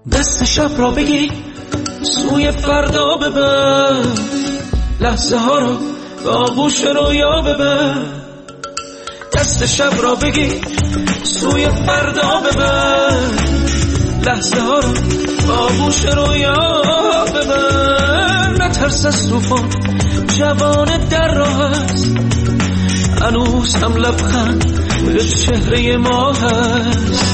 دست شب را بگی سوی فردا ببر، لحظه ها رو به آغوش رویا ببر. دست شب را بگی سوی فردا ببر، لحظه ها رو به آغوش رویا ببر. نترس از طوفان، جوان در راه است، هنوز هم لبخند به چهره ما هست.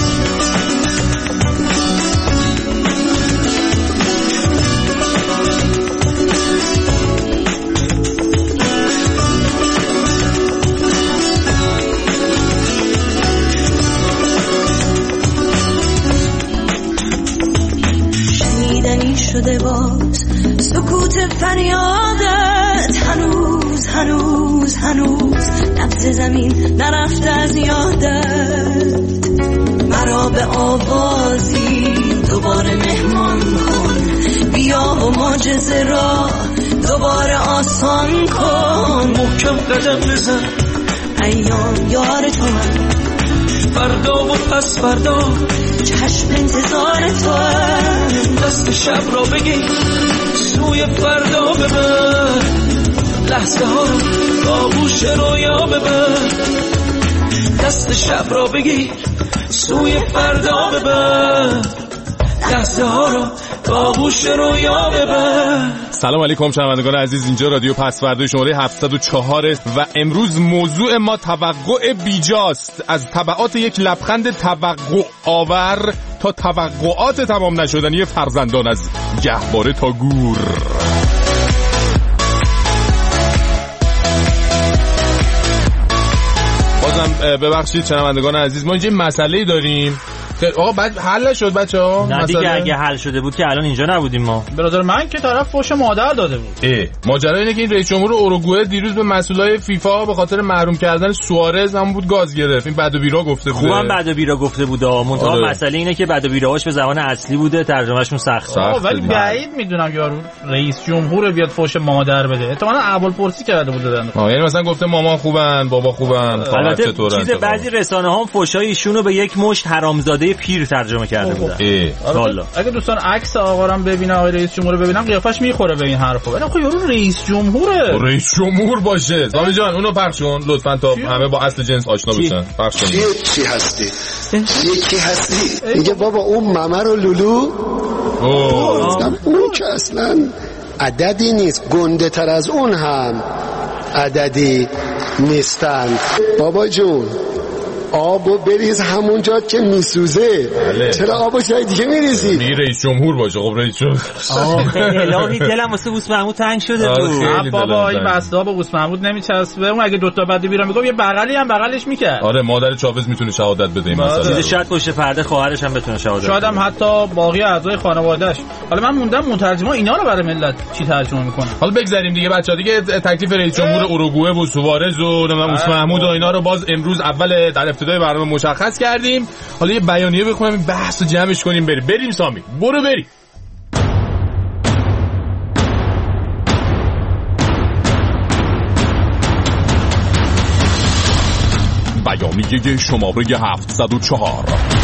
شنیدنی شده باز سکوت فریادت، هنوز هنوز هنوز نبض زمین نرفته از یادت. مرا به آوازی دوباره مهمان کن، بیا و معجزه را دوباره آسان کن. محکم قدم بزن، ایام یار تو هم، فردا و پس فردا چشم انتظار تو هم. دست شب را بگی سوی فردا ببر، لحظه ها رو به آغوش رویا ببر. دست شب را بگی سوی فردا ببر، لحظه ها رو به آغوش رویا ببر. سلام علیکم شنوندگان عزیز، اینجا رادیو پس فردا شماره 704 و امروز موضوع ما توقع بیجاست. از تبعات یک لبخند توقع آور تا توقعات تمام نشدنی فرزندان، از گهواره تا گور. بازم ببخشید شنوندگان عزیز، ما اینجا مسئله‌ای داریم. آقا بعد حل شد بچه‌ها؟ نه دیگه، اگه حل شده بود که الان اینجا نبودیم ما. برادر من که طرف فوش مادر داده بود. ماجرا اینه که این رئیس جمهور اوروگوئه دیروز به مسئولای فیفا به خاطر محروم کردن سوارز هم بود گاز گرفت. این بد و بیرا گفته بود. خوبم بد و بیرا گفته بود. منتها مسئله اینه که بد و بیراهاش به زبان اصلی بوده، ترجمهشون سخته. ولی بعید میدونم یارو رئیس جمهور بیاد فوش مادر بده. احتمالاً اول پرسی کرده بود دادن. یعنی مثلا گفته مامان خوبن، بابا خوبن، خواهر چطورن. چیز بعضی رسانه‌ها هم فوشای ایشونو به یک مشت حرامزاده پیر ترجمه کرده بودن. والا اگه دوستان عکس آقا رو ببینن، آقای رئیس جمهور رو ببینن، قیافش میخوره به این حرفا. ولی خب یارو رئیس جمهوره. رئیس جمهور باشه. سامی جان اونو پخش کن لطفاً تا همه با اصل جنس آشنا بشن. پخش کن. چی هستی؟ یکی هستی؟ میگه بابا اون ممر و لولو. اون که اصلا عددی نیست، گنده تر از اون هم عددی نیستند. بابا جون آبو بریز همونجا که میسوزه. چرا آبو جای دیگه میریزی؟ بی رئیس جمهور باشه. خب رئیس جمهور الهی دلم واسه بوس محمود تنگ شده بود. بابا این بسته ها به بوس محمود نمیچسبه. اون اگه دوتا بعد بیرا میگم یه بغلی هم بغلش میکرد. آره مادر چاوز میتونه شهادت بده این مسئله. شاید پشت پرده خواهرش هم بتونه شهادت بده. شاید هم حتی باقی اعضای خانواده‌اش. حالا من موندم مترجما اینا رو برای ملت چی ترجمه میکنن. حالا بگذریم دیگه بچه‌ها، دیگه تکلیف رئیس جمهور اوروگوئه و سوارز و بوس محمود و اینا رو باز امروز اول در ابتدای برنامه مشخص کردیم. حالا یه بیانیه بخونم این بحثو جمعش کنیم بریم سامی. بریم. بیانیه شماره 704.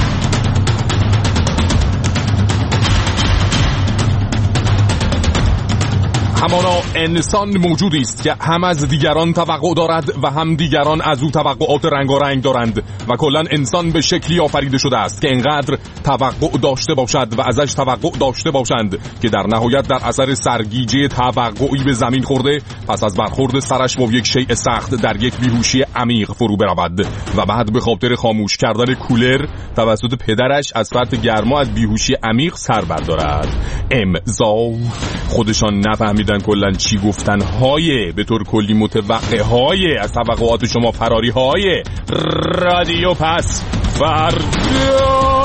همانا انسان موجودی است که هم از دیگران توقع دارد و هم دیگران از او توقعات رنگارنگ دارند و کلا انسان به شکلی آفریده شده است که اینقدر توقع داشته باشد و ازش توقع داشته باشند که در نهایت در اثر سرگیجه توقعی به زمین خورده، پس از برخورد سرش با یک شیء سخت در یک بیهوشی عمیق فرو برود و بعد به خاطر خاموش کردن کولر توسط پدرش از فرط گرما از بیهوشی عمیق سر بردارد. امضا. خودشان نفهمیدن کلن چی گفتن های به طور کلی متوقع های از توقعات شما فراری های رادیو پس فردا.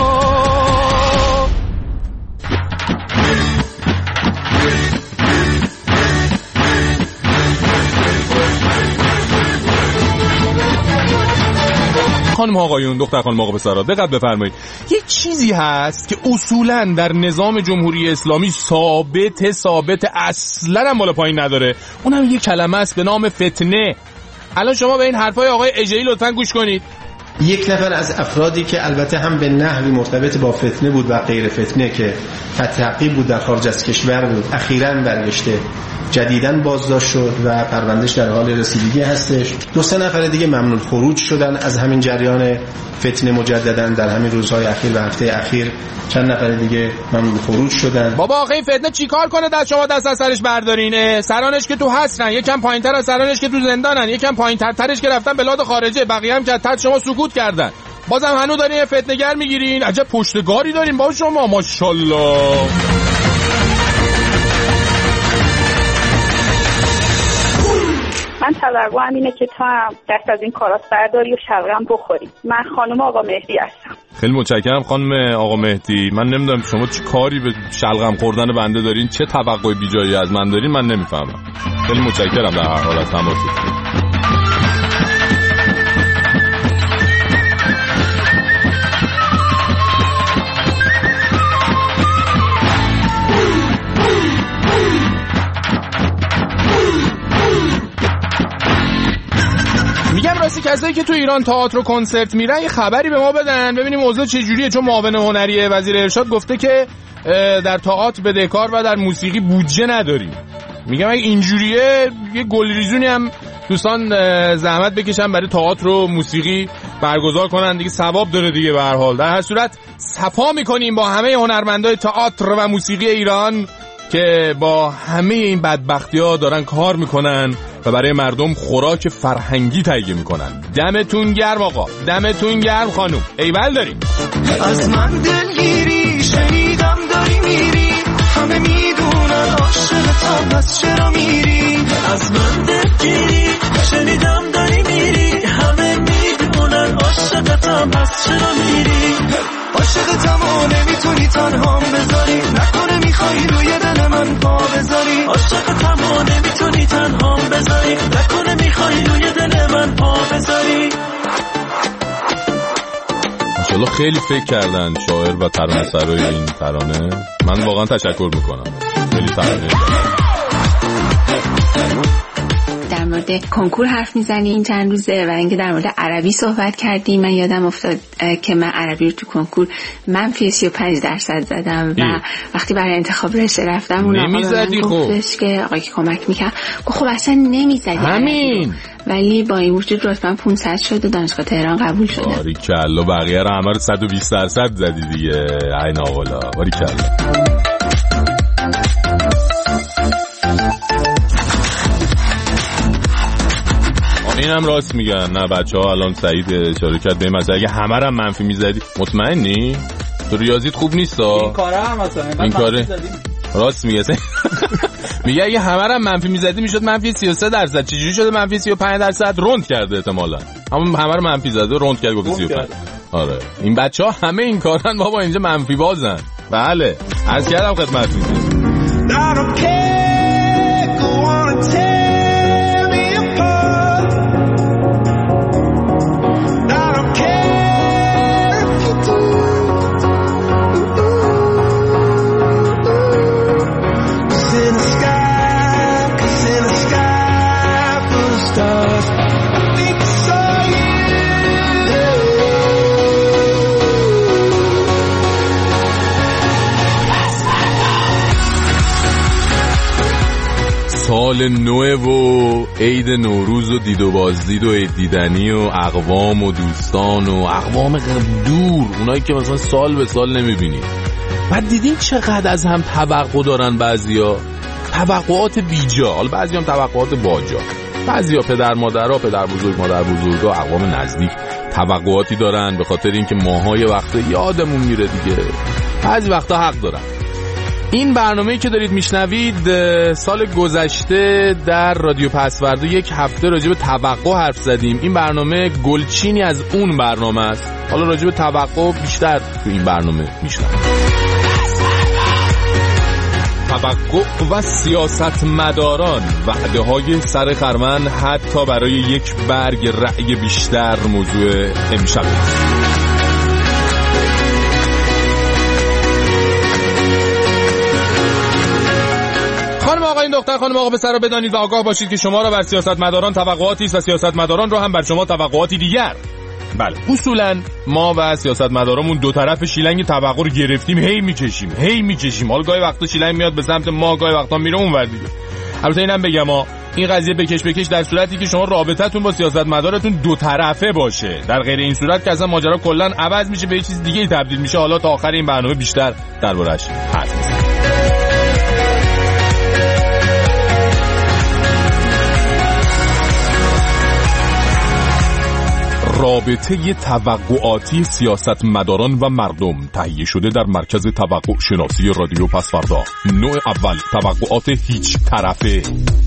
خانم آقایون، دختر خانم آقا پسرا دقت بفرمایید. یک چیزی هست که اصولاً در نظام جمهوری اسلامی ثابت اصلاً هم بالا پایین نداره. اونم یک کلمه است به نام فتنه. الان شما به این حرفای آقای اژه‌ای لطفاً گوش کنید. یک نفر از افرادی که البته هم به نحوی مرتبط با فتنه بود و غیر فتنه که تعقیب بود در خارج از کشور بود، اخیراً برگشته، جدیداً بازداشت شد و پروندهش در حال رسیدگی هستش. 2-3 نفر دیگه ممنوع خروج شدن از همین جریان فتنه مجدداً در همین روزهای اخیر و هفته اخیر. چند نفر دیگه ممنوع خروج شدن. بابا آخه این فتنه چیکار کنه دست شما دست از سرش بردارینه؟ سرانش که تو هستن، یکم پایینتر از سرانش که تو زندانن، یکم پایینترش که رفتن بلاد خارجه، بقیه هم که تحت شما سکوت کردن. بازم هنوز دارین فتنه‌گر میگیرین؟ عجب پشتگاری دارین با شما، ماشاءالله. من توقعم اینه که تو هم دست از این کارات برداری و شلغم بخوری. من خانم آقا مهدی هستم. خیلی متشکرم خانم آقا مهدی. من نمیدونم شما چه کاری به شلغم خوردن بنده دارین، چه توقع بیجایی از من دارین، من نمیفهمم. خیلی متشکرم در هر حال از تماستون. میگم راستی کسایی که تو ایران تئاتر و کنسرت میرن یه خبری به ما بدن ببینیم اوضاع چجوریه، چون معاون هنری وزیر ارشاد گفته که در تئاتر بدهکار و در موسیقی بودجه نداریم. میگم اگه اینجوریه یه گلریزونی هم دوستان زحمت بکشن برای تئاتر و موسیقی برگزار کنن دیگه، ثواب داره دیگه. به هر حال در هر صورت صفا میکنیم با همه هنرمندای تئاتر و موسیقی ایران که با همه این بدبختی‌ها دارن کار میکنن و برای مردم خوراک فرهنگی تهیه میکنن. دمتون گرم آقا، دمتون گرم خانوم، ایول داریم. از من دلگیری شنیدم داری میری، همه میدونن عاشقتم بس چرا میری. از من دلگیری شنیدم داری میری، همه میدونن عاشقتم بس چرا میری. عاشقتم و نمیتونی تنهام بذاری، نکنه میخوای روی دل من پا بذاری. عاشقتم و نمیتونی تنهام بذاری، نکنه میخوای روی دل من پا بذاری. انشالله خیلی فکر کردن شاعر و ترانه‌سرای این ترانه. من واقعا تشکر میکنم، خیلی ترانه. در مورد کنکور حرف میزنی این چند روزه و اینکه در مورد عربی صحبت کردیم. من یادم افتاد که من عربی رو تو کنکور منفی 35% زدم و وقتی برای انتخاب رشته رفتم اون آقا من گفتش که آقایی که کمک میکنم گفت خب اصلا نمیزدی همین، ولی با این وجود رتبه‌ام 500 شد و دانشگاه تهران قبول شدم. باریکلا، بقیه رو همه رو 120% زدی دیگه. عین آقلا، باریکلا. اینم راست میگن. نه بچه‌ها الان سعید اشاره کرد به این مسئله، اگه همه رو منفی میزدی مطمئنی؟ تو ریاضیت خوب نیستا؟ این کاره هم مثلا این کاره راست میگه. میگه اگه همه رو منفی میزدی میشد منفی 33%. چجوری شده منفی 35%؟ روند کرده احتمالاً. همه رو منفی زده روند کرد گفت 35. آره این بچه‌ها همه این کارن بابا، اینجا منفی بازن. بله عرض کردم خدمتتون. سال نوه و عید نوروز و دید و بازدید و عید دیدنی و اقوام و دوستان و اقوام دور، اونایی که مثلا سال به سال نمیبینی. بعد دیدین چقدر از هم توقع دارن بعضیا، توقعات بیجا، حالا بعضی هم توقعات باجا. بعضیا پدر مادرها، پدر بزرگ مادر بزرگا، اقوام نزدیک توقعاتی دارن به خاطر اینکه ماهای وقت یادمون میره دیگه. بعضی وقتا حق دارن. این برنامه‌ای که دارید میشنوید سال گذشته در رادیو پسوردا یک هفته راجع به توقع حرف زدیم. این برنامه گلچینی از اون برنامه است. حالا راجع به توقع بیشتر تو این برنامه میشنویم. توقع و سیاستمداران، وعده‌های سر خرمن حتی برای یک برگ رأی بیشتر موضوع امشب است. خانم آقا این دختر خانم آقا پسر رو بدانید و آگاه باشید که شما را بر سیاستمداران توقعاتی است و سیاستمداران را هم بر شما توقعاتی دیگر. بله اصولا ما و سیاستمدارامون دو طرف شیلنگ توقع رو گرفتیم، هی میکشیم. حالا گاهی وقتا شیلنگ میاد به سمت ما، گاهی وقتا میره اونور دیگه. البته اینم بگم این قضیه بکش در صورتی که شما رابطتون با سیاستمدارتون دو طرفه باشه. در غیر این صورت که اصلا ماجرا کلا عوض میشه، به یه چیز دیگه تبدیل میشه. حالا تا آخر این برنامه بیشتر دربارش حرف میزنیم. رابطه توقعاتی سیاستمداران و مردم تهیه شده در مرکز توقع شناسی رادیو پسفردا. نوع اول، توقعات هیچ طرفه.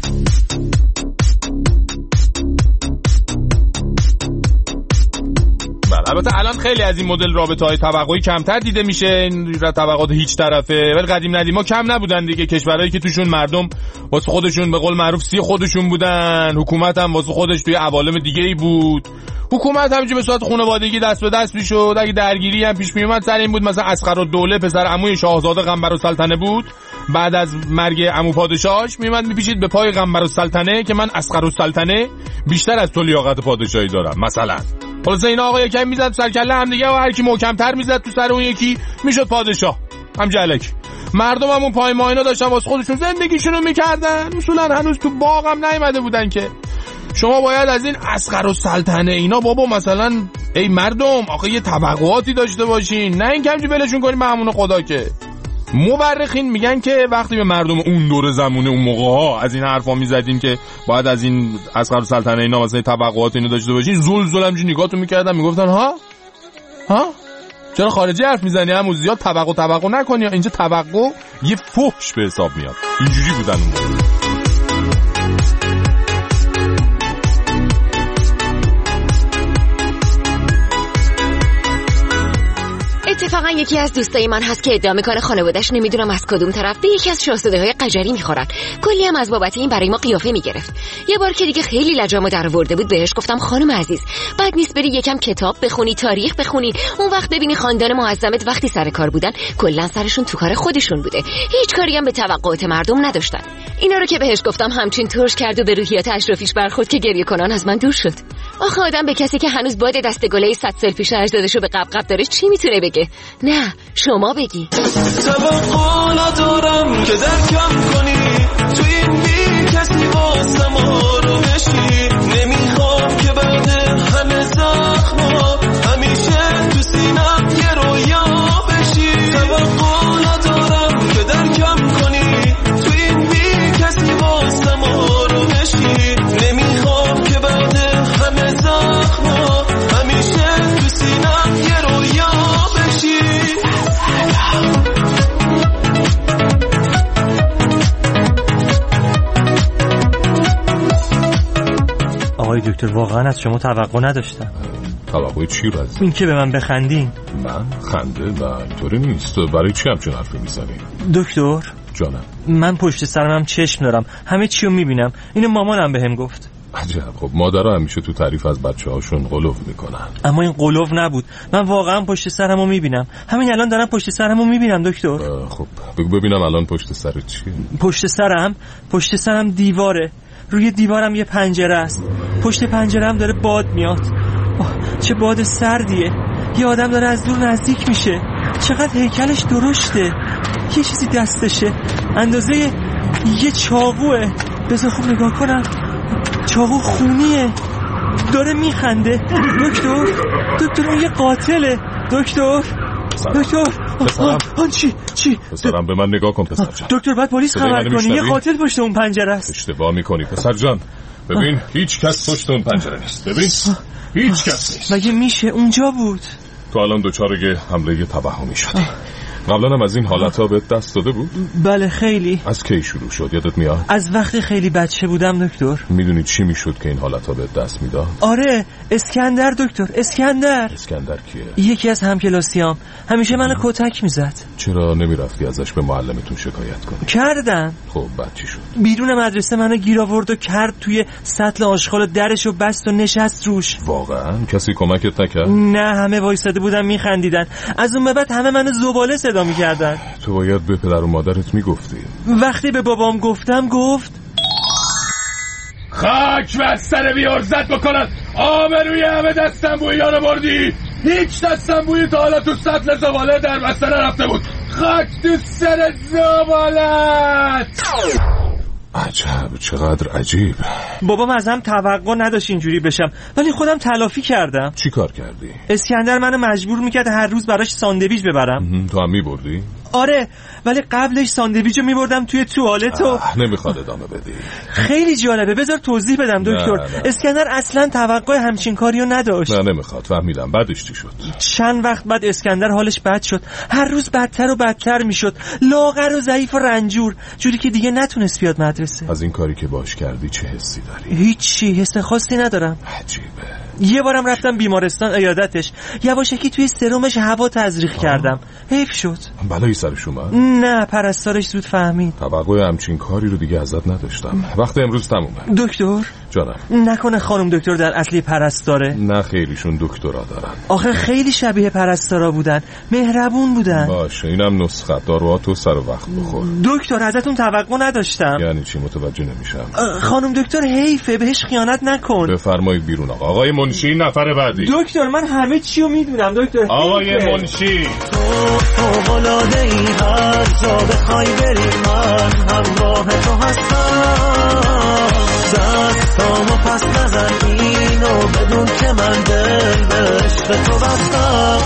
البته الان خیلی از این مدل رابطه‌های توقعی کمتر دیده میشه، این توقعات هیچ طرفه. ولی قدیم ندیما کم نبودن دیگه، کشورهایی که توشون مردم واسه خودشون به قول معروف سی خودشون بودن، حکومت هم واسه خودش توی عوالم دیگه‌ای بود. حکومت همینجوری به صورت خانوادگی دست به دست میشد. اگه درگیری هم پیش میومد سر این بود مثلا اسقرالدوله پسر عموی شاهزاده قنبرالسلطنه بود، بعد از مرگ عمو پادشاهش میومد میپیچید به پای قنبرالسلطنه که من اسقرالسلطنه بیشتر از تو لیاقت پادشاهی دارم مثلا. خلاص این آقا یکم میزد سر کله هم دیگه و هر کی محکم‌تر میزد تو سر اون یکی میشد پادشاه. هم جلک مردم هم اون پای ماینا داشتن واسه خودشون زندگیشونو میکردن. اصولا هنوز تو باغ هم نیومده بودن که شما باید از این اسقرالسلطنه اینا بابا مثلا ای مردم آخه یه توقعاتی داشته باشین، نه این کمجی بلشون کنیم به همون خدا. که مورخین میگن که وقتی به مردم اون دور زمونه اون موقع ها از این حرفا میزدین که باید از این اسقرالسلطنه اینا مثلا توقعات اینو داشته باشین، زل همجوری نگاهتون میکردن میگفتن ها چرا خارجی حرف میزنی؟ همون زیاد توقع نکنی، اینجا توقع یه فحش به حساب میاد. اینجوری بودن اون موقع. اتفاقا یکی از دوستای من هست که ادعا میکنه خانواده‌اش نمیدونم از کدوم طرف به یکی از شاهزاده‌های قجری میخورن. کلی هم از بابت این برای ما قیافه میگرفت. یه بار که دیگه خیلی لجامو درآورده بود بهش گفتم خانم عزیز بعد نیست بری یکم کتاب بخونی، تاریخ بخونی، اون وقت ببینی خاندان معظمت وقتی سر کار بودن کلا سرشون تو کار خودشون بوده، هیچ کاری هم به توقعات مردم نداشتن. اینا رو که بهش گفتم همچین ترش کرد و به روحیات اشرافیش برخورد که گریه کنان از من دور شد. آخه آدم به کسی که هنوز باد دستگله 100 سال پیش اجدادشو به قبقب داره چی میتونه بگه؟ نه شما بگی. توقع ندارم که درکم کنی تو این بی کسی واسم رو بشی، نمیخوام که بعد همه زخما همیشه تو سینم یه رویا بشی. توقع ندارم که درکم کنی تو این بی کسی واسم رو بشی، نمیخوام که بعد همه زخما همیشه تو سینم یه رویا بشی. آقای دکتر واقعا از شما توقع نداشتم. توقع چی رو از این که به من بخندین؟ من خنده و اینطوری نیست. برای چی همچون حرفی میزنی؟ دکتر جانم من پشت سرم هم چشم دارم، همه چی رو میبینم. اینو مامانم بهم گفت. عجب. خب مادرها همیشه تو تعریف از بچه‌هاشون قلوف میکنن، اما این قلوف نبود. من واقعا پشت سرمو میبینم. همین الان دارم پشت سرمو میبینم دکتر. خب بگو ببینم الان پشت سرت چیه؟ پشت سرم دیواره. روی دیوارم یه پنجره است. پشت پنجره‌ام داره باد میاد. چه باد سردیه. یه آدم داره از دور نزدیک میشه. چقدر هیکلش درشته. یه چیزی دستشه اندازه یه چاقوه. بذار خوب نگاه کنم. چاقو خونیه. داره میخنده. دکتر یه قاتله. دکتر چی؟ پسرم به من نگاه کن پسر جان. دکتر باید پلیس خبر کنی، یه قاتل پشت اون پنجره است. اشتباه میکنی پسر جان. ببین هیچ کس پشت اون پنجره نیست. ببین هیچ کس نیست. مگه میشه؟ اونجا بود. تو الان دوچار حمله توهمی شدی. قبلا هم از این حالتها به دست داده بود؟ بله خیلی. از کی شروع شد یادت میاد؟ از وقتی خیلی بچه بودم دکتر. میدونی چی میشد که این حالتها به دست میداد؟ آره اسکندر دکتر. اسکندر کیه؟ یکی از همکلاسیام همیشه منو کتک میزد. چرا نمیرفتی ازش به معلمتون شکایت کنی؟ کردم. خب بعد چی شد؟ بیرون مدرسه منو گیر آورد و کرد توی سطل آشغال، درشو بست و نشست روش. واقعا کسی کمکت نکرد؟ نه همه وایساده بودن میخندیدن. از اون به بعد همه منو زباله صدا میکردن. تو باید به پدر و مادرت میگفتی. وقتی به بابام گفتم گفت خاک و سر بیارزت بکنن. آبروی همه دستنبویی ها رو بردی. هیچ دستنبویی تا حالا تو سطل زباله در بسته نرفته بود. خاک تو سر زبالت. عجب، چقدر عجیب. بابام ازم توقع نداشت اینجوری بشم، ولی خودم تلافی کردم. چی کار کردی؟ اسکندر منو مجبور میکرد هر روز براش ساندویچ ببرم. تو هم میبردی؟ آره، ولی قبلش ساندویچو میبردم توی توالت و نمیخواد ادامه بدی. خیلی جالبه، بذار توضیح بدم دکتر. نه. اسکندر اصلا توقع همچین کاریو نداشت. نه نمیخواد، فهمیدم. بعدش چی شد؟ چند وقت بعد اسکندر حالش بد شد، هر روز بدتر و بدتر میشد، لاغر و ضعیف و رنجور، جوری که دیگه نتونست بیاد مدرسه. از این کاری که باش کردی چه حسی داری؟ هیچی، حس خاصی ندارم. عجیبه. یه بارم رفتم بیمارستان عیادتش، یواشکی توی سرمش هوا تزریق کردم، حیف شد. بلایی سرش اومد؟ نه، پرستارش زود فهمید. توقع همچین کاری رو دیگه ازت نداشتم. وقت امروز تمومه. دکتر؟ جانم. نکنه خانم دکتر در اصلی پرستاره؟ نه خیلیشون دکترا دارن. آخه خیلی شبیه پرستارا بودن، مهربون بودن. باشه، اینم نسخه. داروهاتو سر وقت بخور. دکتر ازتون توقع نداشتم. یعنی چی؟ متوجه نمیشم. خانم دکتر حیفه، بهش خیانت نکن. بفرمایید بیرون. آقای منشی نفر بعدی. دکتر من همه چیو میدونم دکتر. آقای منشی. تو العاده ای، هر جا بخوای بری من همراه تو هستم. دستامو پس نزن، اینو بدون که من دل به عشق تو بستم.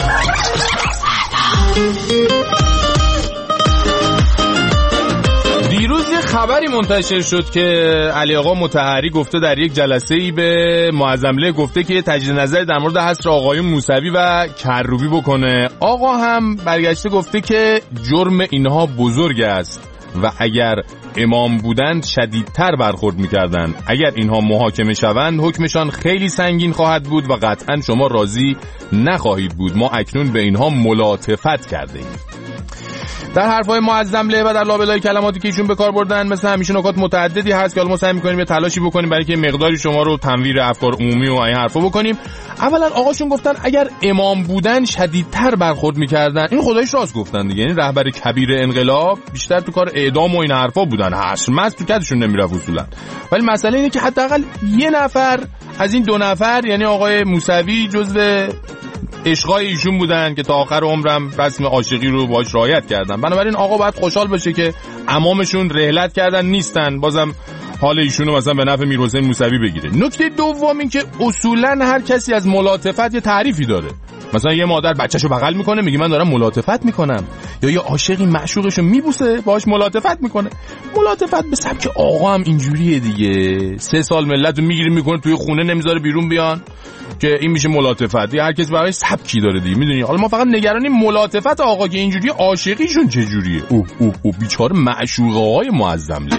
دیروز یه خبری منتشر شد که علی آقا مطهری گفته در یک جلسه‌ای به معظمله گفته که تجدید نظر در مورد حصر آقایون موسوی و کروبی بکنه. آقا هم برگشته گفته که جرم اینها بزرگ است و اگر امام بودند شدیدتر برخورد میکردند. اگر اینها محاکمه شوند حکمشان خیلی سنگین خواهد بود و قطعا شما راضی نخواهید بود. ما اکنون به اینها ملاطفت کرده ایم. در حرفای معظمله و در لابلای کلماتی که ایشون به کار بردن مثل همیشه نکات متعددی هست که حالا ما سعی می‌کنیم یه تلاشی بکنیم برای اینکه مقداری شما رو تنویر افکار عمومی و این حرفا بکنیم. اولا آقاشون گفتن اگر امام بودن شدیدتر برخورد می‌کردن. این خدایش راست گفتن دیگه. یعنی رهبر کبیر انقلاب بیشتر تو کار اعدام و این حرفا بودن. حشمت تو کدشون نمیرفت اصولا. ولی مسئله اینه که حداقل یه نفر از این دو نفر یعنی آقای موسوی جزو عشقای ایشون بودن که تا آخر عمرم رسم عاشقی رو باهاش رعایت کردن. بنابراین آقا باید خوشحال باشه که امامشون رحلت کردن نیستن، بازم حال ایشونو مثلا به نفع میرحسین موسوی بگیره. نکته دوم این که اصولا هر کسی از ملاطفت یه تعریفی داره. مثلا یه مادر بچه‌شو بغل میکنه میگه من دارم ملاطفت میکنم، یا یه عاشقی معشوقشو میبوسه باهاش ملاطفت میکنه. ملاطفت به سبک آقا هم اینجوریه دیگه. 3 سال ملتو میگیره میکنه توی خونه نمیذاره بیرون بیان که این میشه ملاطفت. هر کس برای سبکی داره دیگه، میدونی. حالا ما فقط نگرانیم ملاطفت آقا که اینجوری عاشقیشون چه جوریه. اوه بیچاره معشوقه‌های معظمله.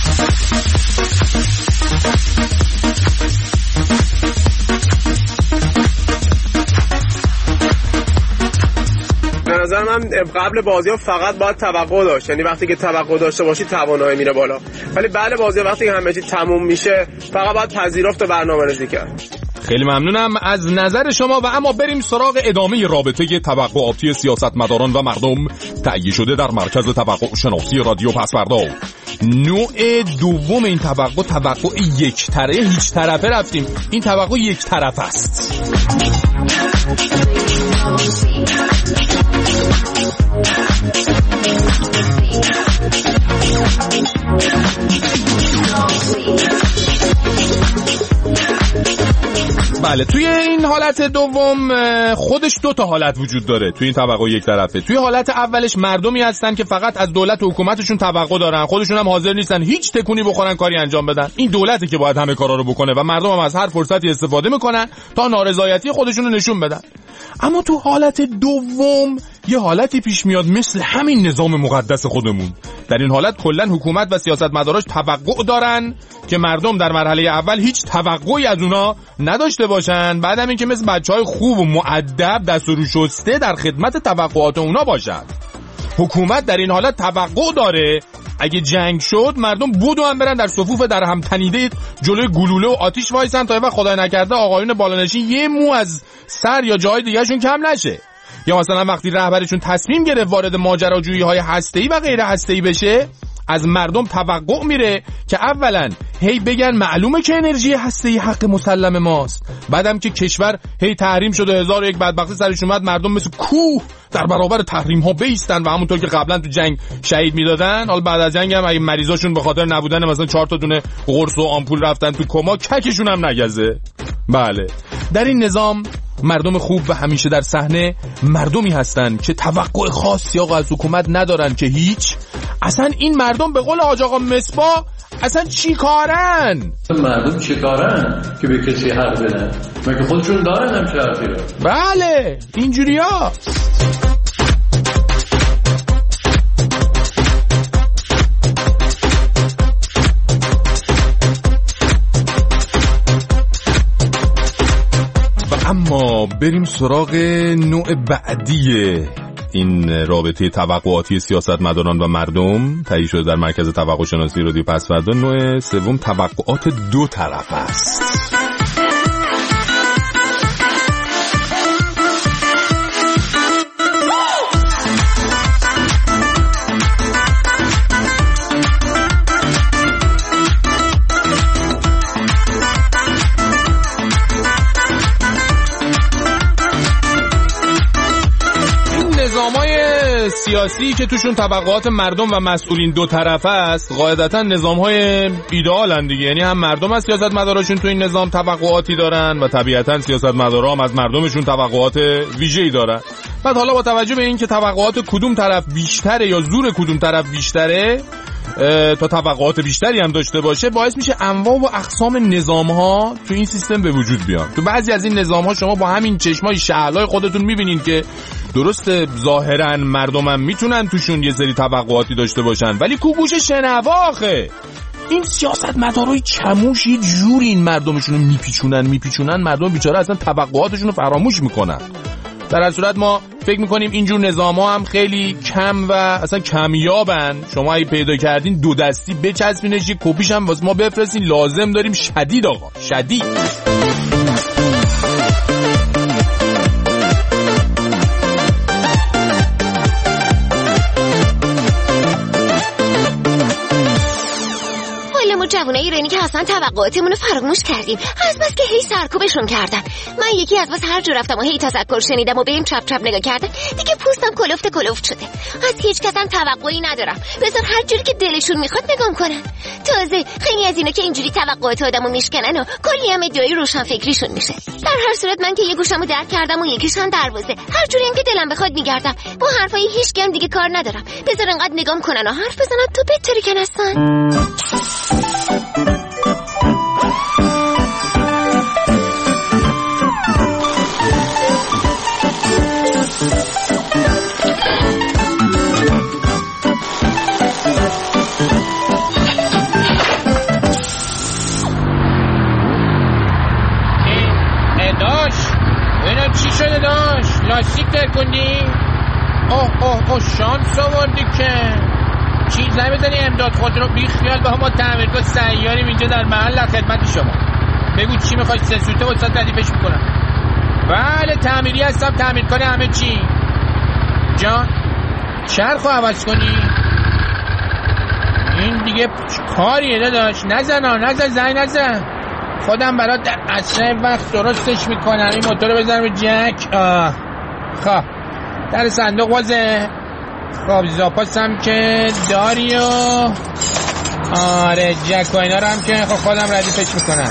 به نظر من قبل بازی‌ها فقط باید توقع داشت، یعنی وقتی که توقع داشته باشی توانایی میره بالا، ولی بعد بازی وقتی که همه چی تموم میشه فقط باید پذیرفت و برنامه‌ریزی کرد. خیلی ممنونم از نظر شما و اما بریم سراغ ادامه رابطه توقعاتی سیاستمداران و مردم تهیه شده در مرکز توقع شناسی رادیو پسوردا. نوع دوم این توقع یک طرفه، هیچ طرفه رفتیم. این توقع یک طرف است. بله، توی این حالت دوم خودش 2 تا حالت وجود داره. توی این توقع یک طرفه، توی حالت اولش مردمی هستن که فقط از دولت و حکومتشون توقع دارن، خودشون هم حاضر نیستن هیچ تکونی بخورن کاری انجام بدن. این دولتی که باید همه کارا رو بکنه و مردم هم از هر فرصتی استفاده میکنن تا نارضایتی خودشون رو نشون بدن. اما تو حالت دوم یه حالتی پیش میاد مثل همین نظام مقدس خودمون. در این حالت کلا حکومت و سیاستمداراش توقع دارن که مردم در مرحله اول هیچ توقعی از اونا نداشته باشن، بعدم این که مثل بچهای خوب و مؤدب دست و رو شسته در خدمت توقعات اونا باشن. حکومت در این حالت توقع داره اگه جنگ شد مردم بودو هم برن در صفوف در هم تنیده جلوی گلوله و آتیش وایسن تا وقت خدای نکرده آقایون بالانشین یه مو از سر یا جای دیگه‌شون کم نشه. یا مثلا وقتی رهبرشون تصمیم گرفت وارد ماجراجویی‌های هسته‌ای و غیر هسته‌ای بشه، از مردم توقع میره که اولا هی بگن معلومه که انرژی هسته‌ای حق مسلم ماست، بعدم که کشور هی تحریم شده، 1001 بدبختی سرش اومد، مردم مثل کوه در برابر تحریم ها بیستن و همونطور که قبلا تو جنگ شهید میدادن، حالا بعد از جنگ هم اگه مریضاشون به خاطر نبودن مثلا 4 تا دونه قرص و آمپول رفتن تو کما، ککشون هم نگزه. بله، در این نظام مردم خوب و همیشه در صحنه مردمی هستن که توقع خاصی آقا از حکومت ندارن که هیچ. اصلا این مردم به قول حاج آقا مصباح اصلا چی کارن؟ مردم چی کارن که به کسی حق بدن؟ مگه خودشون دارن هم چه حقی رو؟ بله اینجوری ها. اما بریم سراغ نوع بعدی این رابطه توقعاتی سیاستمداران و مردم تهیه شده در مرکز توقع شناسی رادیو پسوردا. نوع سوم توقعات دو طرف است. سیاسی که توشون طبقات مردم و مسئولین دو طرفه است، قاعدتا نظام‌های ایدئالن دیگه. یعنی هم مردم از سیاستمداراشون تو این نظام توقعاتی دارن و طبیعتا سیاستمدارا هم از مردمشون توقعات ویژه‌ای دارن. بعد حالا با توجه به این که توقعات کدوم طرف بیشتره یا زور کدوم طرف بیشتره تا توقعات بیشتری هم داشته باشه، باعث میشه انواع و اقسام نظام‌ها تو این سیستم به وجود بیان. تو بعضی از این نظام‌ها شما با همین چشمای شعلای خودتون می‌بینید که درسته ظاهراً مردمم میتونن توشون یه سری توقعاتی داشته باشن، ولی کو گوش شنواخه. این سیاستمدارای چموش یه جوری این مردمشون رو میپیچونن مردم بیچاره اصلا توقعاتشون رو فراموش میکنن. در هر صورت ما فکر میکنیم اینجور نظام‌ها هم خیلی کم و اصلا کمیابن. شما اگه پیدا کردین دو دستی بچسبینش، یه کپیش هم واسه ما بفرستین، لازم داریم. شدید آقا، شدید. جوونه ایرانی که اصلا توقعاتمون رو فراموش کردیم، از بس که هی سرکوبشون کردن. من یکی از بس هر جور رفتم و هی تذکر شنیدم و به این چپ چپ نگاه کردم، دیگه پوستم کلفت شده. از هیچ کس هم توقعی ندارم، بذار هر جوری که دلشون میخواد نگام کنن. تازه خیلی از اینا که اینجوری توقعات آدمو میشکنن و کلی هم ادعای روشن فکریشون میشه. در هر صورت من که یه گوشمو در کردم و یکیشم دروازه، هر جوری هم که دلم بخواد میگردم. با حرفای هیچ کم دیگه کار ندارم، بذار انقدر نگام کنن و حرف بزنن تو بهتری که هستن. چی شده داشت؟ لاستیک ترکوندی؟ اوه شانس آوردی که چیز نمیزنی امداد خود رو بی خیال با ما تعمیر کن، سیاریم اینجا در محل خدمت شما. بگو چی میخوای؟ 3 سوته واسه ردیفش میکنم. بله تعمیری هستم، تعمیر کنه همه چی. جان چرخو عوض کنی؟ این دیگه کاریه داداش، نزن زنگ نزن، خودم برات در اسرع وقت درستش میکنم. این موتور رو بزنم رو جک. خب در صندوق وازه. خب زاپاس هم که داری و آره جک و اینا رو هم که خب خودم ردیفش میکنم.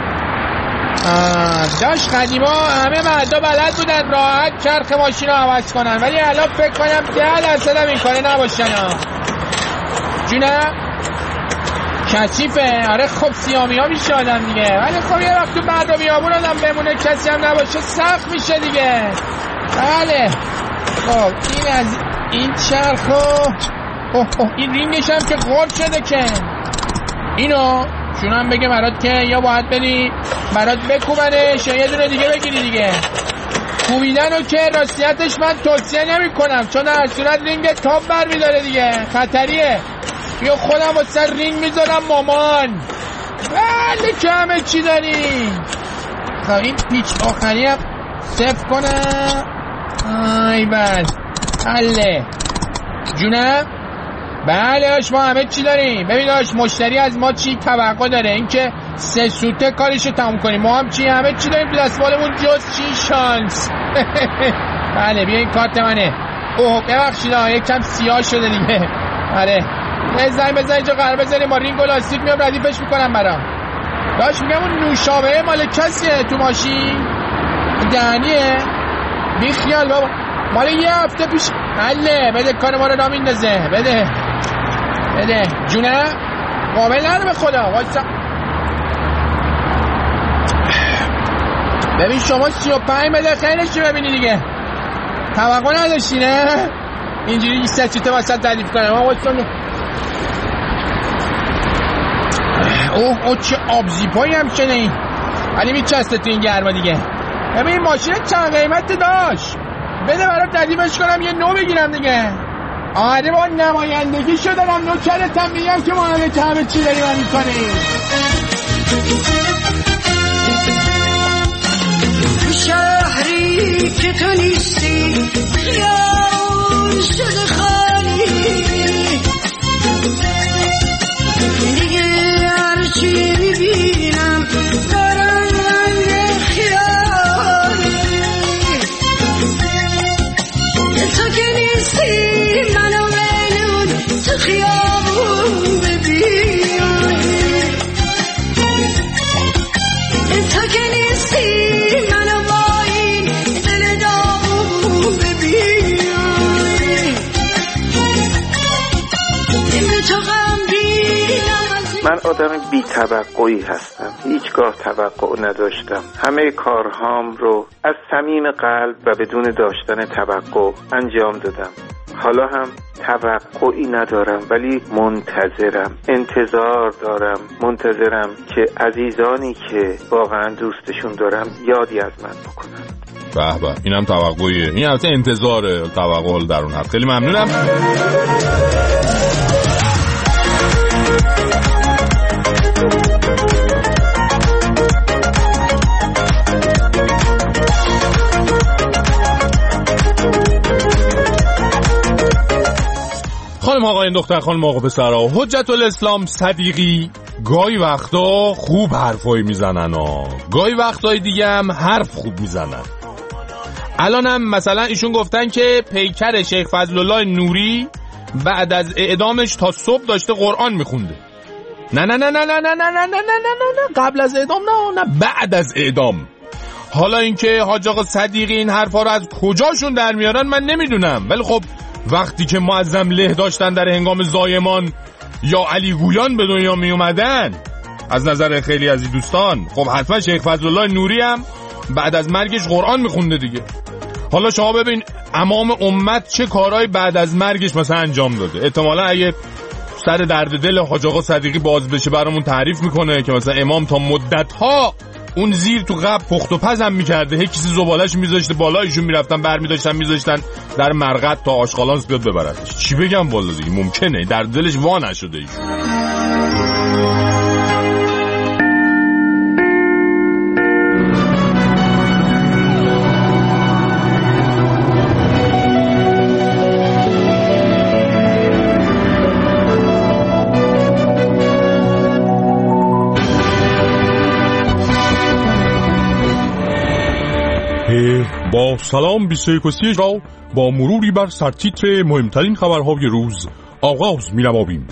داشت قدیما همه مردا بلد بودن راحت چرخ ماشین رو عوض کنن، ولی الان فکر کنم 10% هم این کاره نباشن. جونم کثیفه. آره خب سیامی ها میشه آدم دیگه، ولی خب یه وقت تو بعد رو بیابون آدم بمونه کسی هم نباشه سخت میشه دیگه. بله خب این از این چرخو این رینگش هم که خورد شده که اینو شونم بگه برات که یا باید بری برات بکوبنش یا یه دونه دیگه بگیری دیگه. کوبیدن رو که راستیتش من توصیه نمی کنم، چون در صورت رینگ تاب بر میداره دیگه، خطریه. یا خودم واسه رینگ میذارم مامان. بله که همه چی داری. خب این پیچ آخری هم صفر کنم. آی بله حله. جونم بله داش ما همه چی داریم. ببین داش مشتری از ما چی توقع داره؟ اینکه 3 سوته کارشو تموم کنیم. ما هم چی همه چی داریم تو دستمالمون جز چی شانس. بله بیا این کارت منه. اوه ببخشید یکم سیاه شده دیگه. آره بزن اینجا قرار بزنیم با رینگ و لاستیک میام ردیفش میکنم برام. داش میگم اون نوشابه مال کسیه تو ماشین؟ دنیه؟ بی خیال بابا مال یه هفته پیش. حله بده کار ما رو را میندازه. بده جونه قابل نره به خدا. وایسا ببین شما 35 بده خیلیش ببینی دیگه. توقع نداشتی نه؟ اینجوری 3 سوته واسط ردیف کنم. وایسا اوه چه آبزیپایی هم چنه این. ولی میچسته تو این گرما دیگه. ببین ماشین چند قیمت داشت؟ بده برات ردیفش کنم یه نو بگیرم دیگه. آره با نمایندگی شدنم نوکرتم میگم که ما همه چی داریم هم میکنیم. شهری که تو نیستی خیال شده خالی دیگه هرچی میبینم دارم رنگ خیالی تو که نیستی منو ملون تو خیابون ببینم تو که نیستی منو با این دل داغون ببینم به تو من آدم بی توقعی هستم. هیچگاه توقع نداشتم. همه کارهام رو از صمیم قلب و بدون داشتن توقع انجام دادم. حالا هم توقعی ندارم ولی انتظار دارم. منتظرم که عزیزانی که واقعا دوستشون دارم یادی از من بکنن. به اینم توقعیه. این البته انتظاره. توقع در اون حد. خیلی ممنونم. خانم آقایان دختر خانم آقا پسرها، حجت الاسلام صدیقی گاهی وقتا خوب حرفایی میزنن گاهی وقتای دیگه هم حرف خوب میزنن. الان هم مثلا ایشون گفتن که پیکر شیخ فضل الله نوری بعد از اعدامش تا صبح داشته قرآن میخونده. نه قبل از اعدام نه بعد از اعدام. حالا اینکه حاج آقا صدیقی این حرفا رو از کجاشون در میارن من نمیدونم، ولی خب وقتی که معظم له داشتن در هنگام زایمان یا علی گویان به دنیا می اومدن از نظر خیلی از دوستان، خب حتما شیخ فضل الله نوری هم بعد از مرگش قرآن میخونده دیگه. حالا شما ببین امام امت چه کارهای بعد از مرگش مثلا انجام داده. احتمالا اگه سر درد دل حاج آقا صدیقی باز بشه برامون تعریف میکنه که مثلا امام تا مدت‌ها اون زیر تو قبر پخت و پز هم میکرده، هی کسی زبالش میذاشته بالایشون میرفتن برمیداشتن میذاشتن در مرقد تا آشغالانس بیاد ببردش. چی بگم والا دیگه ممکنه در دلش وا نشده ایشون. با سلام 21 را با مروری بر سرتیتر مهمترین خبرهای روز آغاز می‌نماییم.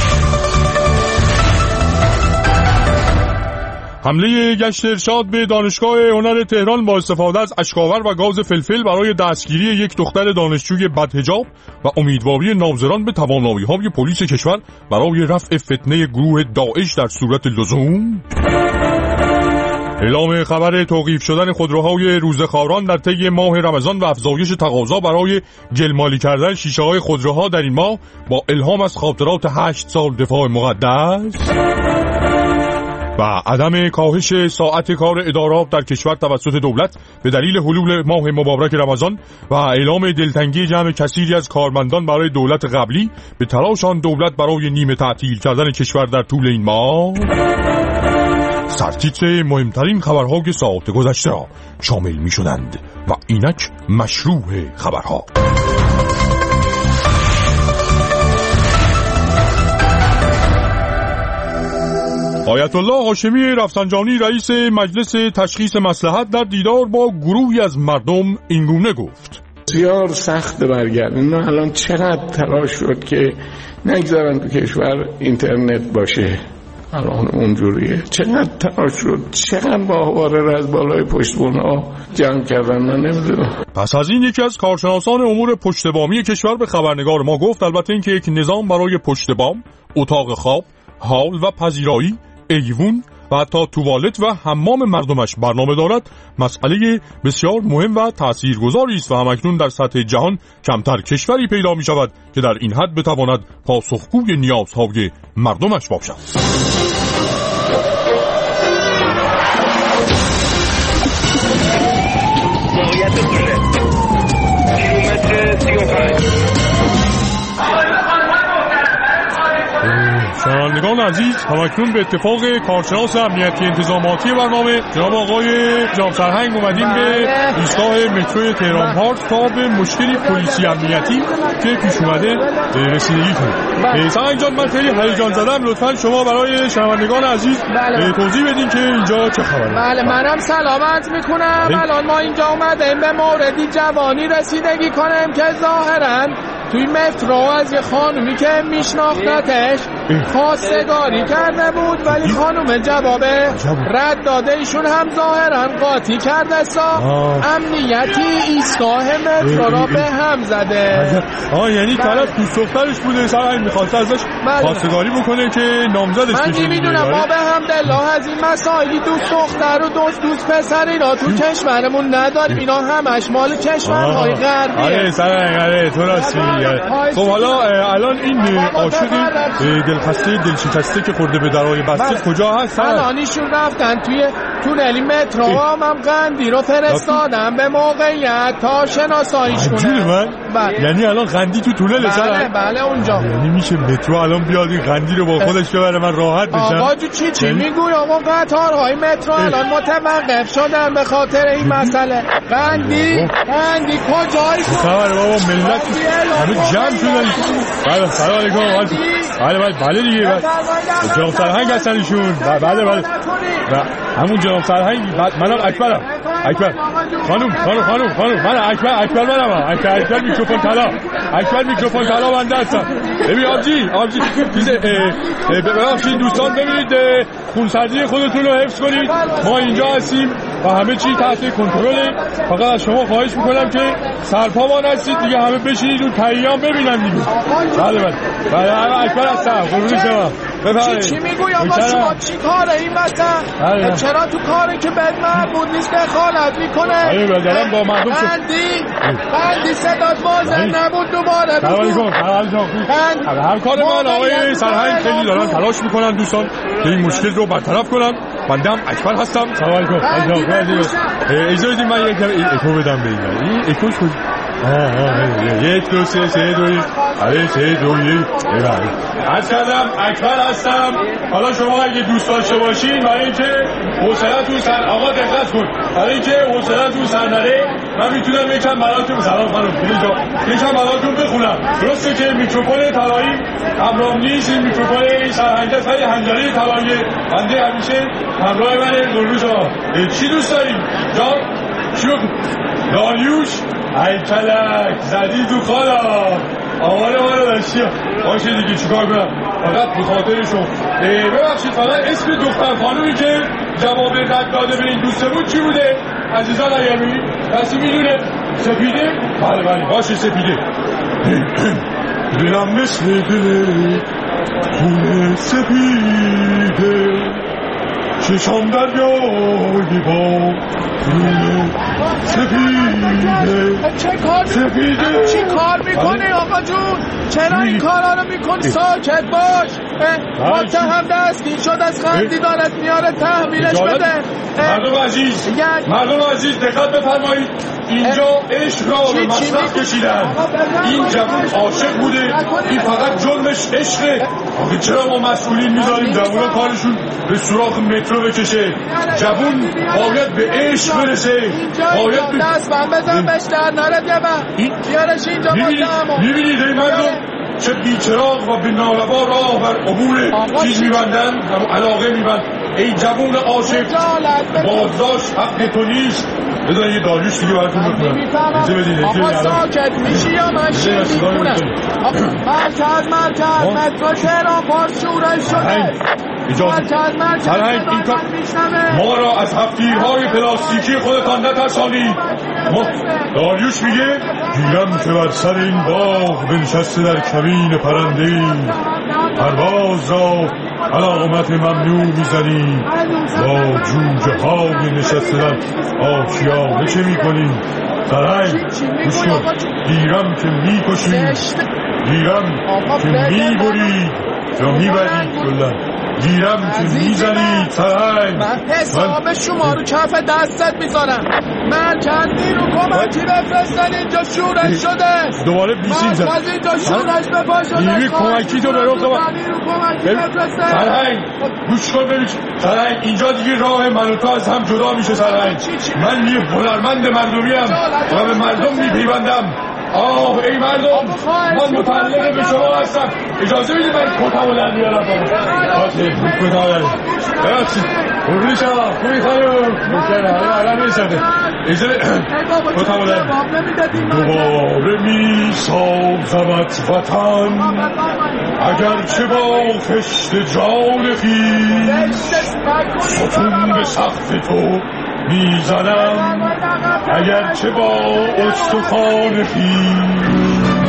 حمله گشت ارشاد به دانشگاه هنر تهران با استفاده از اشک‌آور و گاز فلفل برای دستگیری یک دختر دانشجوی بدحجاب و امیدواری ناظران به توانایی‌های پلیس کشور برای رفع فتنه گروه داعش در صورت لزوم. اعلام خبر توقیف شدن خودروهای روزخواران در طی ماه رمضان و افزایش تقاضا برای گلمالی کردن شیشه‌های خودروها در این ماه با الهام از خاطرات 8 سال دفاع مقدس. و عدم کاهش ساعت کار ادارات در کشور توسط دولت به دلیل حلول ماه مبارک رمضان و اعلام دلتنگی جمع کثیری از کارمندان برای دولت قبلی به تلاش آن دولت برای نیمه تعطیل کردن کشور در طول این ماه. سرتیتر مهمترین خبرهای ساعت گذشته را شامل می شدند و اینک مشروع خبرها. آیت الله هاشمی رفسنجانی رئیس مجلس تشخیص مصلحت در دیدار با گروهی از مردم اینگونه گفت: بسیار سخت برگردن. اینا الان چقدر تلاش شد که نگذارن تو کشور اینترنت باشه، الان اونجوریه. چقدر تلاش شد، چقدر ماهواره را از بالای پشتبون‌ها جمع کردن، من نمیدونم. پس از این یکی از کارشناسان امور پشتبامی کشور به خبرنگار ما گفت البته اینکه یک نظام برای پشتبام، اتاق خواب، هال و پذیرایی، ایوون و حتی توالت و حمام مردمش برنامه دارد مسئله بسیار مهم و تاثیرگذاری است و همکنون در سطح جهان کمتر کشوری پیدا می شود که در این حد بتواند پاسخگوی نیازهای مردمش باشد. شنوندگان عزیز، همکنون به اتفاق کارشناس امنیتی انتظاماتی برنامه جناب آقای جناب سرهنگ اومدیم به ایستگاه مترو تهران پارک تا به مشکلی پلیسی امنیتی که پیش اومده رسیدگی کنیم. سرهنگ جان، من خیلی هیجان زدم، لطفاً شما برای شنوندگان عزیز توضیح بدین که اینجا چه خبره. بله، منم سلامت میکنم. الان ما اینجا اومدیم به موردی جوانی رسیدگی کنیم که ظاهراً توی مترو از یه خانومی که میشناختتش خواستگاری کرده بود، ولی خانوم جواب رد داده. ایشون هم ظاهرا قاطی کرده امنیتی ایستگاه مترو را به هم زده. یعنی طرف دوست دخترش بوده، سرهنگ میخواسته ازش خواستگاری بکنه که نامزدش بشه. من نمیدونم، ما به همدلله از این مسائلی دوست دختر و دوست پسر اینا تو کشورمون نداریم. اینا همش مال کشورهای غربیه. آره سرهنگ، آره تو راستی. خب حالا الان این عاشق دلخسته دلشکسته که خورده به درای بسته کجا هست؟ الان ایشون رفتن توی تونلی مترو. هم قندی رو فرستادم به موقعیت تا شناساییش کنه. یعنی الان قندی تو تونل سر؟ بله اونجا. یعنی میشه مترو الان بیاد این قندی رو با خودش ببره من راحت بشم؟ آقا چی میگوی؟ آقا قطارهای مترو الان متوقف شدن به خاطر این مسئله. قندی کجایی؟ خبر بابا، ملت همه جمع شدن. بله سلام علیکم. بله دیگه جناب سرهنگ هستن ایشون. بله همون جناب سرهنگ. منم اکبرم. خانوم من اکبر منم. اکبر میکروفون طلا بنده هستم. ببین آبجی ببخشید دوستان، ببینید خونسردی خودتون رو حفظ کنید. ما اینجا هستیم و همه چی تحت کنترله. فقط از شما خواهش میکنم که سرپامان هستید دیگه، همه بشینید اون تهیه‌ام ببینن دیگه. بله اکبر هستم. قربون شما. چی میگوی آقا شما؟ چی کاره این مثلا؟ چرا تو کاری که بد مربوط نیست دخالت میکنه؟ دارم با مردم قندی صدات واضح نبود دوباره بگو. همکار من آقای سرهنگ خیلی دارن تلاش میکنن دوستان که این مشکل رو برطرف کنن. بنده هم اکبر هستم. سلام علیکم. اجازه بدید من یک اکو بدم به این اکوش کنید. 1 2 3 3 2 1 عرض کردم اکبر هستم. حالا شما اگه دوست داشته باشین برای اینکه حوصله‌تون سر آقا دقت کن، برای اینکه حوصله‌تون سر نره من میتونم یکم براتون سلام خانم یکم براتون بخونم. درسته که میکروفون طلایی همراه نیست، این میکروفون این سرهنگ است، ولی حنجره طلایی بنده همیشه همراه منه. قربون شما. چی دوست داریم جان؟ چی داریوش ای کلک زدی تو خالا آمار ما رو داشتی. باشه دیگه چیکار کنم، فقط به خاطرشون. ببخشید فقط اسم دختر خانومی که جواب رد داده به این دوسته بود چی بوده عزیزان؟ اگر بگید کسی میدونه؟ سپیده؟ بله باشه سپیده. دلم مثل دل خون سپیده، چشم دریایی با خون سپیده. چی کار میکنی آقا جون؟ چرا این کارا رو میکنی؟ ساکت باش. متهم دستگیر شد از قندی دارد میاره تحویلش بده. مردم عزیز دقت بفرمایید، اینجا عشق را به مصرف کشیدن. این جوون عاشق بوده، این فقط جرمش عشقه. آخه چرا ما مسئولین میذاریم جوونا کارشون به سوراخ مترو بکشه؟ جوون باید به عشق برسه. باید دست من بزن بهش در نره دیگه. بیارش اینجا میبینید این مردم چه بیچراغ و بی‌ناروا راه بر عبور چیز می‌بندند، علاقه می‌بند. ای جوون عاشق بازداشت حق تو نیست. بذار یه داریوش دیگه براتون بکنم. اینجا بدید. آقا ساکت میشی یا من شیر میکنم؟ مرکز مترو تهران پارس شورش شده. مرکز این کار ما را از هفتیرهای پلاستیکی خودتان نترسانید. داریوش میگه گیرم که بر سر این باغ بنشسته در کمین پرنده پرواز را علامت ممنوع میزنی، با جوجه های نشسته در آشیانه چه میکنی؟ سرنگ گوش کن، گیرم که میکشی، گیرم که میبری یا میبری، کلن گیرم که میزنی سرنگ. من حساب شما رو کف دستت میذارم. من چندی رو کمکی بفرستن اینجا شورش شده. دوباره بیسیم زد. من از اینجا شورش بپا شده. نیروی کمکی تو برو سرنگ گوش کن ببین سرنگ، اینجا دیگه راه من و تو از هم جدا میشه سرنگ. من یه هنرمند مردمیم و به مردم میپیوندم. ای مردم، من متعلق به شما هستم. اجازه میدید من کتامو در بیارم. کتامو ببخشید قربونی شما خوبی خانم ممکنه الان میشده. اجازه کتامو در دوباره میسازمت وطن، اگرچه با خشت جان خویش ستون به سقف تو میزنم، اگرچه با استخوان خویش.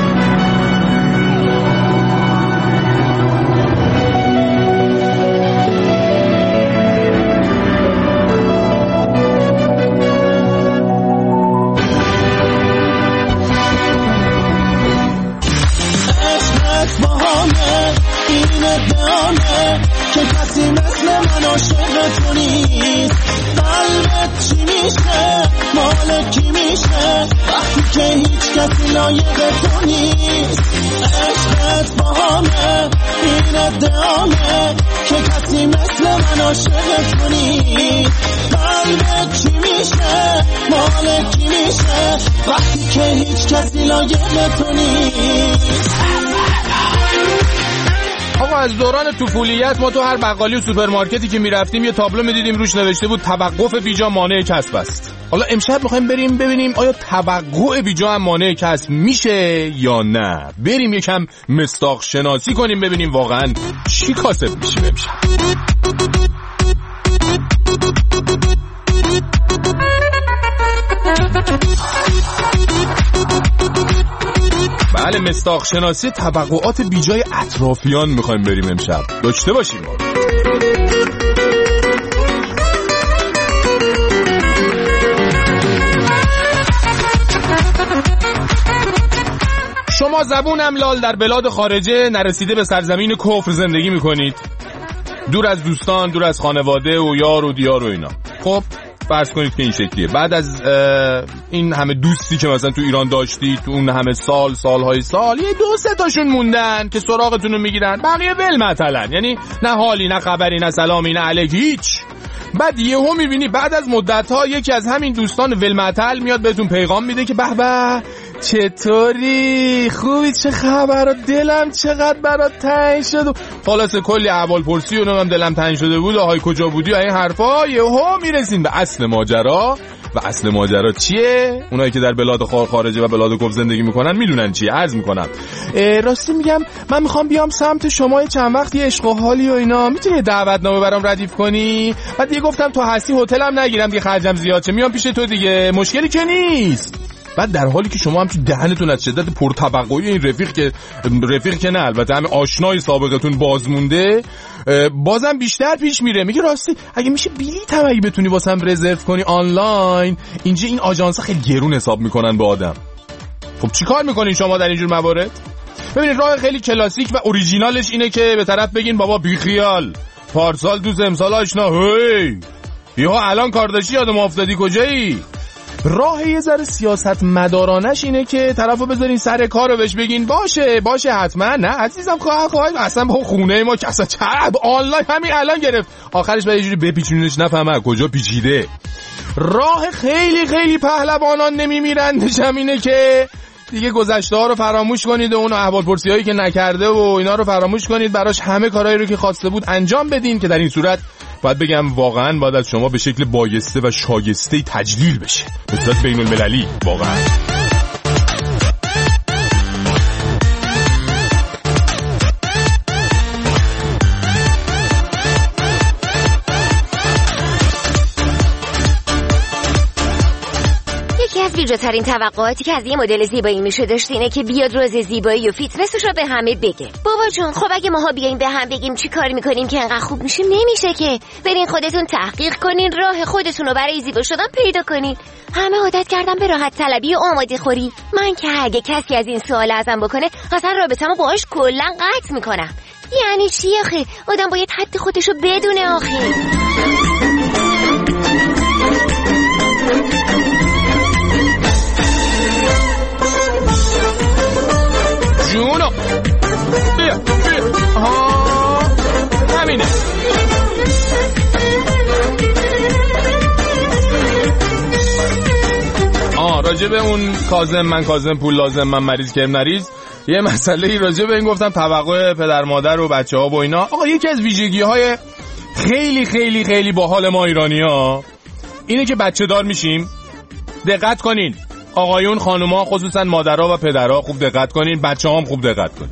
این ادعامه که کسی مثل من عاشق تو نیست. قلبت چی میشه؟ مال کی میشه؟ وقتی که هیچ کسی لایق تو نیست. عشقت باهامه، این ادعامه که کسی مثل من عاشق تو نیست. قلبت چی میشه؟ مال کی میشه؟ وقتی که هیچ کسی لایق تو نیست. آقا از دوران طفولیت ما تو هر بقالی و سوپرمارکتی که میرفتیم یه تابلو میدیدیم روش نوشته بود توقف بیجا مانع کسب است. حالا امشب میخوایم بریم ببینیم آیا توقع بیجا هم مانع کسب میشه یا نه. بریم یکم مصداق شناسی کنیم ببینیم واقعا چی کاسب میشیم امشب. بله، مصداق شناسی توقعات بیجای اطرافیان میخوایم بریم امشب داشته باشیم. شما زبونم لال در بلاد خارجه نرسیده به سرزمین کفر زندگی میکنید، دور از دوستان، دور از خانواده و یار و دیار و اینا. خب فرض کنید که این شکلیه. بعد از این همه دوستی که مثلا تو ایران داشتید تو اون همه سالهای سال یه 2-3 تاشون موندن که سراغتون رو میگیرن، بقیه ول مثلا، یعنی نه حالی نه خبری نه سلامی نه علیک هیچ. بعد یهو میبینی بعد از مدت‌ها یکی از همین دوستان ولمعطل میاد بهتون پیغام میده که به به چطوری، خوبی، چه خبر، دلم چقدر برات تنگ شد، خلاص کلی احوال پرسی و نمیدونم دلم تنگ شده بود، آهای کجا بودی و این حرفا. یهو میرسین به اصل ماجرا. و اصل ماجرا چیه؟ اونایی که در بلاد خارجه و بلاد کف زندگی میکنن میدونن چیه. عرض میکنم راستی میگم من میخوام بیام سمت شما چند وقت یه عشق و حالی و اینا، میتونی دعوتنامه برام ردیف کنی؟ بعد دیگه گفتم تو هستی هتلم نگیرم دیگه، خرجم زیاد چه، میام پیش تو دیگه، مشکلی که نیست. بعد در حالی که شما هم تو دهنتون از شدت پرطبقه‌ای این رفیق که نه، البته همین آشنای سابقتون باز مونده، بازم بیشتر پیش میره. میگه راستی اگه میشه بلیط هم اگه بتونی واسم رزرو کنی آنلاین، اینجا این آژانس‌ها خیلی گرون حساب میکنن به آدم. خب چیکار میکنین شما در اینجور موارد؟ ببینید راه خیلی کلاسیک و اوریجینالش اینه که به طرف بگین بابا بیخیال، پارسال دوست امسال آشنا، هی یهو الان کار داشتی یادم افتادی کجایی؟ راه یه ذره سیاست مدارانش اینه که طرفو بذارین سر کارو بهش بگین باشه حتما، نه عزیزم خواهد اصلا با خونه ما که اصلا چرب آنلاین همین الان گرفت، آخرش به یه جوری بپیچونینش نفهمه کجا پیچیده. راه خیلی خیلی پهلوانان نمیمیرندش هم اینه که دیگه گذشته ها رو فراموش کنید و اون احوالپرسی هایی که نکرده و اینا رو فراموش کنید، براش همه کارهایی رو که خواسته بود انجام بدین که در این صورت باید بگم واقعا باید از شما به شکل بایسته و شایسته تجلیل بشه به صورت بین المللی واقعا. ویژه‌ترین توقعاتی که از یه مدل زیبایی میشه داشت اینه که بیاد راز زیبایی و فیتنسش رو به همه بگه. بابا جون خب اگه ماها بیایم به هم بگیم چی کار میکنیم که انقدر خوب میشیم نمیشه که. برین خودتون تحقیق کنین، راه خودتون رو برای زیبا شدن پیدا کنین. همه عادت کردن به راحت طلبی و آماده خوری. من که اگه کسی از این سوال ازم بکنه اصلا رابطه‌مو باهاش کلا قطع میکنم. یعنی چی آخه؟ آدم باید حد خودشو بدونه آخه. جونو بیا آها همینه. راجب اون کاظم پول لازم من مریض کرم نریز یه مسئله راجب این گفتم توقع پدر مادر و بچه ها و اینا. آقا یکی از ویژگی های خیلی خیلی خیلی باحال ما ایرانی ها اینه که بچه دار میشیم. دقت کنین آقایون خانوما خصوصا مادرها و پدرها خوب دقت کنین، بچه‌ها هم خوب دقت کنین.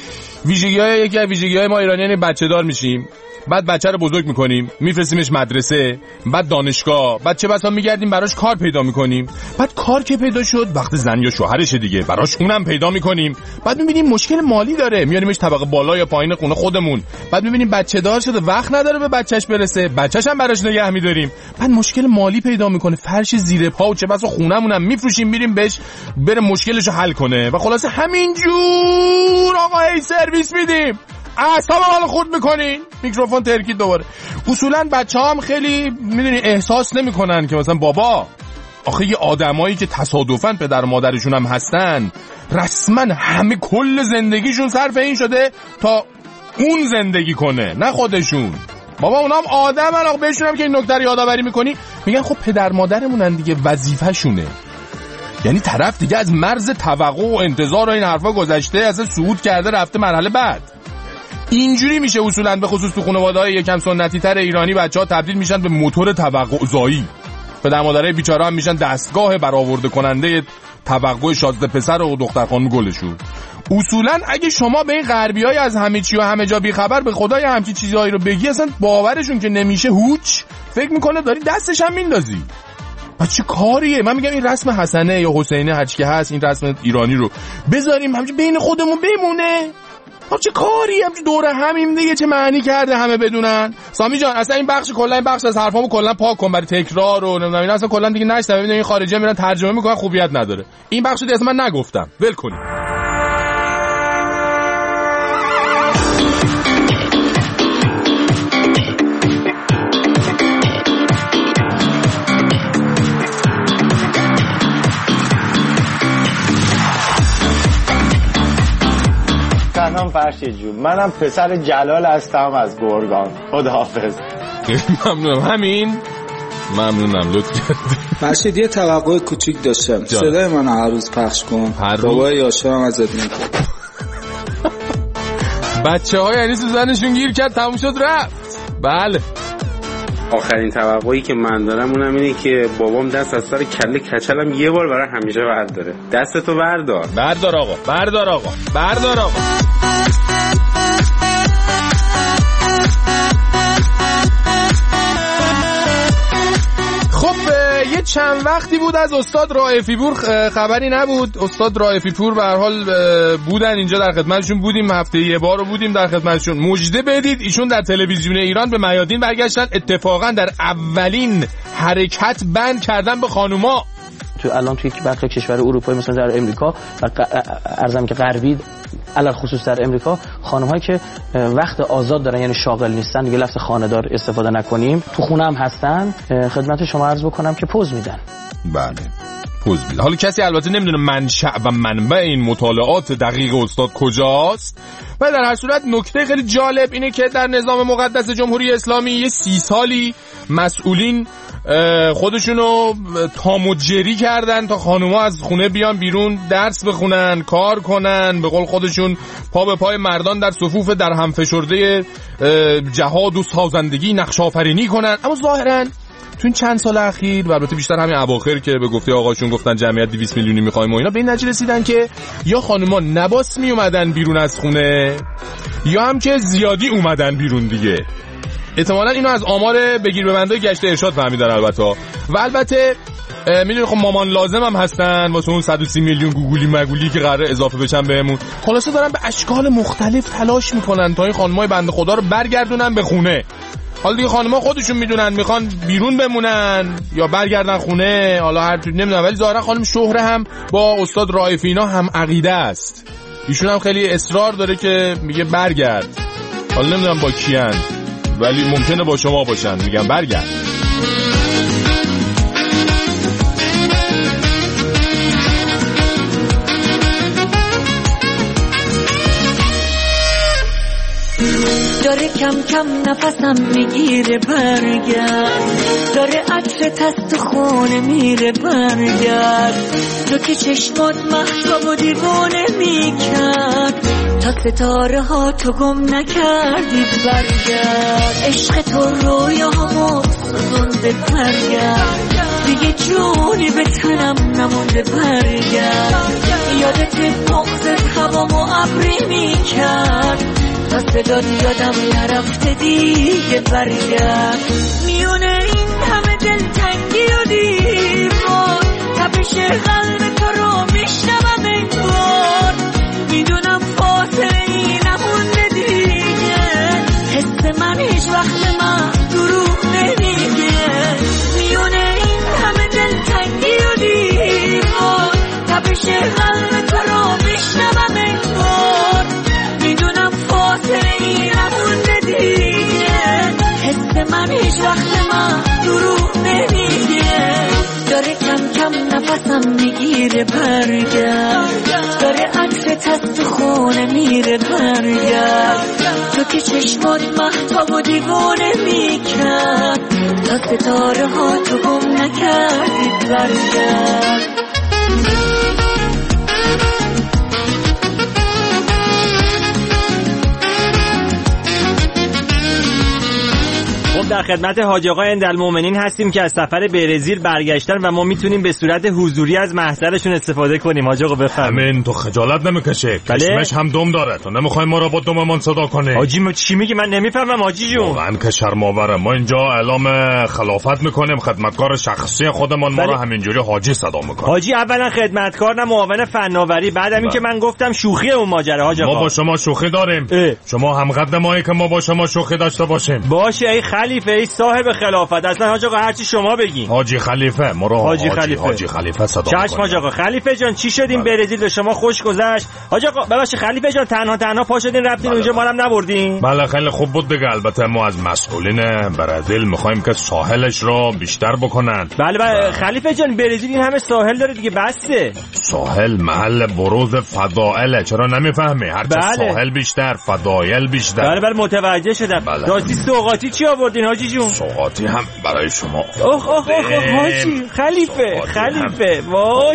یکی از ویژگی‌های ما ایرانیان بچه دار میشیم، بعد بچه رو بزرگ میکنیم، میفرستیمش مدرسه، بعد دانشگاه، بعد چه بسا میگردیم براش کار پیدا میکنیم. بعد کار که پیدا شد وقت زن یا شوهرشه دیگه، براش اونم پیدا میکنیم. بعد میبینیم مشکل مالی داره، میاریمش طبقه بالا یا پایین خونه خودمون. بعد میبینیم بچه دار شده، وقت نداره به بچهش برسه، بچهش هم براش نگه میداریم. بعد مشکل مالی پیدا میکنه، فرش زیر پا و چه بسا خونمون هم میفروشیم میریم بهش بره مشکلشو حل کنه. و خلاصه همینجور آقا هی سرویس میدیم، اعصاب حال خورد میکنین. میکروفون ترکید دوباره. اصولا بچه‌ها هم خیلی میدونی احساس نمیکنن که مثلا بابا آخه یه آدمایی که تصادفاً پدر و مادرشون هم هستن رسما همه کل زندگیشون صرف این شده تا اون زندگی کنه نه خودشون. بابا اونام آدمن، آقا بهشون هم که این نکته رو یادآوری میکنی میگن خب پدر مادرمونن دیگه، وظیفه‌شونه. یعنی طرف دیگه از مرز توقع و انتظار و این حرفا گذشته، اصلا صعود کرده رفته مرحله بعد. اینجوری میشه اصولا به خصوص تو خانواده‌های یکم سنتی تر ایرانی بچه‌ها تبدیل میشن به موتور توقع زایی. پدر مادرای بیچاره هم میشن دستگاه برآورده کننده توقع شازده پسر و دختر خانم گلشون. اصولا اگه شما به این غربیای از همه چی و همه جا بی خبر به خدای همچین چیزایی رو بگی اصلا باورشون که نمیشه، هوچ فکر میکنه داری دستش هم میندازی. چه کاریه؟ من میگم این رسم حسنه یا حسینه هرچی که هست، این رسم ایرانی رو بذاریم همچین بین خودمون بمونه. چه کاری همچین دوره همیم دیگه، چه معنی کرده همه بدونن؟ سامی جان اصلا این بخش کلا این بخش از حرفامو کلا پاک کن برای تکرار و نمیدونم اینا، اصلا کلا دیگه نشته. ببین این خارجی‌ها میرن ترجمه میکنن خوبیت نداره. این بخشو دیگه اصلا من نگفتم، ول کنید. سلام فرشید جون، منم پسر جلال هستم از گرگان. خداحافظ. ممنونم. همین ممنونم، لطف کردی. فرشید یه توقع کوچیک داشتم، صدای من هر روز پخش کن. بابای یاشا هم ازت میگم. بچه‌ها یعنی سوزنشون گیر کرد تموم شد رفت. بله آخرین توقعی که من دارم اونم اینه که بابام دست از سر کله کچلم یه بار برای همیشه برداره. دستتو بردار. بردار آقا، بردار آقا، بردار آقا. خب یه چند وقتی بود از استاد رائفی پور خبری نبود. استاد رائفی پور به هر حال بودن اینجا، در خدمتشون بودیم، هفته یه بار رو بودیم در خدمتشون. مژده بدید ایشون در تلویزیون ایران به میادین برگشتن، اتفاقا در اولین حرکت بند کردن به خانوما. تو الان توی برخی کشور اروپایی مثلا در امریکا و ارزم که غربی علل خصوص در امریکا، خانم‌هایی که وقت آزاد دارن یعنی شاغل نیستن، دیگه لفظ خانه‌دار استفاده نکنیم، تو خونه هم هستن، خدمت شما عرض بکنم که پوز میدن. بله پوز میده. حالا کسی البته نمیدونه منشأ و منبع این مطالعات دقیق استاد کجاست، و در هر صورت نکته خیلی جالب اینه که در نظام مقدس جمهوری اسلامی یه 30 سالی مسئولین خودشونو تامجری کردن تا خانوما از خونه بیان بیرون درس بخونن، کار کنن، به قول خودشون پا به پای مردان در صفوف در هم فشرده جهاد و سازندگی نقش آفرینی کنن. اما ظاهراً تو این چند سال اخیر و البته بیشتر همین اواخر که به گفته آقاشون گفتن جمعیت 200 میلیونی میخوایم و اینا، به این نتیجه رسیدن که یا خانوما نباس می اومدن بیرون از خونه یا هم که زیادی اومدن بیرون دیگه. احتمالاً اینو از آمار بگیر ببنده گشت ارشاد فهمیدن البته. و البته میدونی خب مامان لازم هم هستن واسه اون 130 میلیون گوگولی مگولی که قراره اضافه بشن بهمون. خلاصه دارن به اشکال مختلف تلاش میکنن تا این خانمای بنده خدا رو برگردونن به خونه. حالا دیگه خانم‌ها خودشون میدونن میخوان بیرون بمونن یا برگردن خونه، حالا هر چیزی نمیدونم، ولی ظاهرا خانم شهره هم با استاد رائفینا هم عقیده است. ایشون هم خیلی اصرار داره که میگه برگرد. حالا نمیدونم با کیان، ولی ممکنه با شما باشن، میگم برگرد. داره کم کم نفسم میگیره برگرد، داره عطر تست خونه میره برگرد، تو که چشمات مهتاب و دیوانه میکرد، تا ستاره ها تو گم نکردی برگرد، عشق تو رویامو سوزونده برگرد، دیگه جونی به تنم نمونده برگرد، یادت بغضت هوامو ابری میکرد، تا صدات یادم نرفته دیگه برگرد، میونه این همه دلتنگی و دیوار، تپش قلب تو رو میشنوم انگار، میدونم فاصله ای نمونده دیگه، حس من هیچ وقت من دروغ نمیگه، میونه این همه دلتنگی و دیوار، تپش قلب تو رو میشنوم انگار، میدونم فاصله ای نمونده دیگه، حس من هیچ وقت من دروغ نمیگه، داره کم کم نفسم میگیره برگرد، داره عطر تست خونه میره برگرد، تو که چشمات مهتاب و دیوانه میکرد، تا ستاره ها تو گم نکردی برگرد. در خدمت حاج آقا اندالمؤمنین هستیم که از سفر برزیل برگشتن و ما میتونیم به صورت حضوری از محضرشون استفاده کنیم. حاج آقا بفرمایید. امین تو خجالت نمیکشه؟ کشمش هم دم داره، تو نمیخوای ما رو با دممون صدا کنی؟ حاجی چی میگی؟ من نمیفهمم حاجی جون. واقعا که شرم‌آوره. ما اینجا اعلام خلافت میکنیم، خدمتکار شخصی خودمون ما رو همینجوری حاجی صدا میکنه. حاجی اولا خدمتکار نه معاون فناوری، بعدم این که من گفتم شوخی اون ماجرا. حاج آقا ما با شما شوخی داریم. شما هم قد مایی که ما با شما شوخی داشته باشیم. باشه ای خلیفه، ای صاحب خلافت، اصلا حاج آقا هر چی شما بگین. حاجی خلیفه مرا حاجی خلیفه صدا کنید. چشم حاج آقا. خلیفه جان چی شدین برزیل به شما خوش گذشت؟ حاج آقا ببخشید خلیفه جان تنها پا شدین رفتین اونجا ما هم نبردین؟ بله خیلی خوب بود دیگه. البته ما از مسئولین برزیل میخوایم که ساحلش رو بیشتر بکنن. بله خلیفه جان برزیل این همه ساحل داره دیگه، بسه. ساحل محل بروز فضائله، چرا نمیفهمی؟ هر چه ساحل بیشتر فضایل بیشتر. بله متوجه شدم. راستی سوغاتی چی آوردین حاجی جون؟ سوغاتی هم برای شما. اوه حاجی خلیفه وای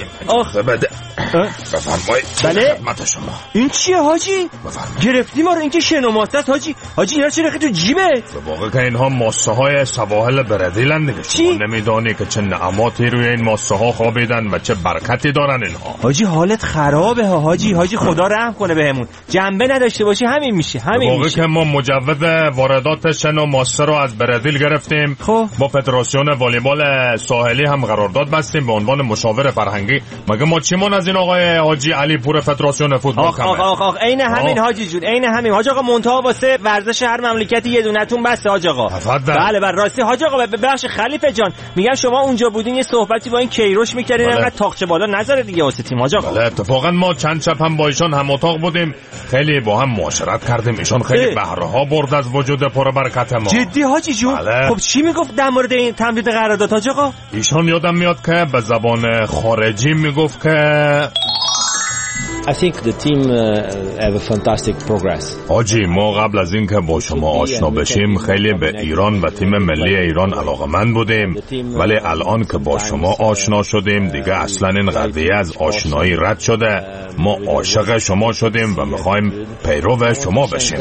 بده بفرمایید. بله خدمت شما. این چیه حاجی؟ گرفتی ما رو؟ این که شن و ماسه است حاجی اینا چه رخی تو جیبت؟ به واقع که اینها ماسه های سواحل برزیلن دیگه. شما نمیدانی که چه نعماتی روی این ماسه ها خوابیدن و چه برکتی دارن اینها. حاجی حالت خرابه حاجی خدا رحم کنه بهمون. جنبه نداشته باشی همین میشه. به واقع که ما مجوز واردات شن و ماسه رو از برزیل گرفتیم. با فدراسیون والیبال ساحلی هم قرارداد بستیم به عنوان مشاور فرهنگی. مگه ما چیمون از این آقای حاجی علی پور فدراسیون فوتبال کمه؟ آخ عین همین حاجی جون، عین همین. حاج آقا منتها واسه ورزش هر مملکتی یه دونتون بس حاج آقا. بله راستی حاج آقا ببخشید خلیفه جان، میگم شما اونجا بودین یه صحبتی با این کیروش میکردین انقدر تاقچه بالا نذاره دیگه واسه تیم حاج آقا. بله اتفاقا ما چند شب هم با ایشان هم اتاق بودیم، خیلی با هم معاشرت کردیم. ایشان خیلی بهره ها برد از وجود پربرکت ما. جدی حاجی جون؟ بله. خب چی میگفت در مورد این تمدید قرارداد حاج آقا؟ ایشان یادم میاد که به زبان خارجی میگفت که I think the team have a fantastic progress. حاجی ما قبل از این که با شما آشنا بشیم خیلی به ایران و تیم ملی ایران علاقمند بودیم، ولی الان که با شما آشنا شدیم دیگه اصلا این قضیه از آشنایی رد شده. ما عاشق شما شدیم و میخوایم پیرو شما بشیم.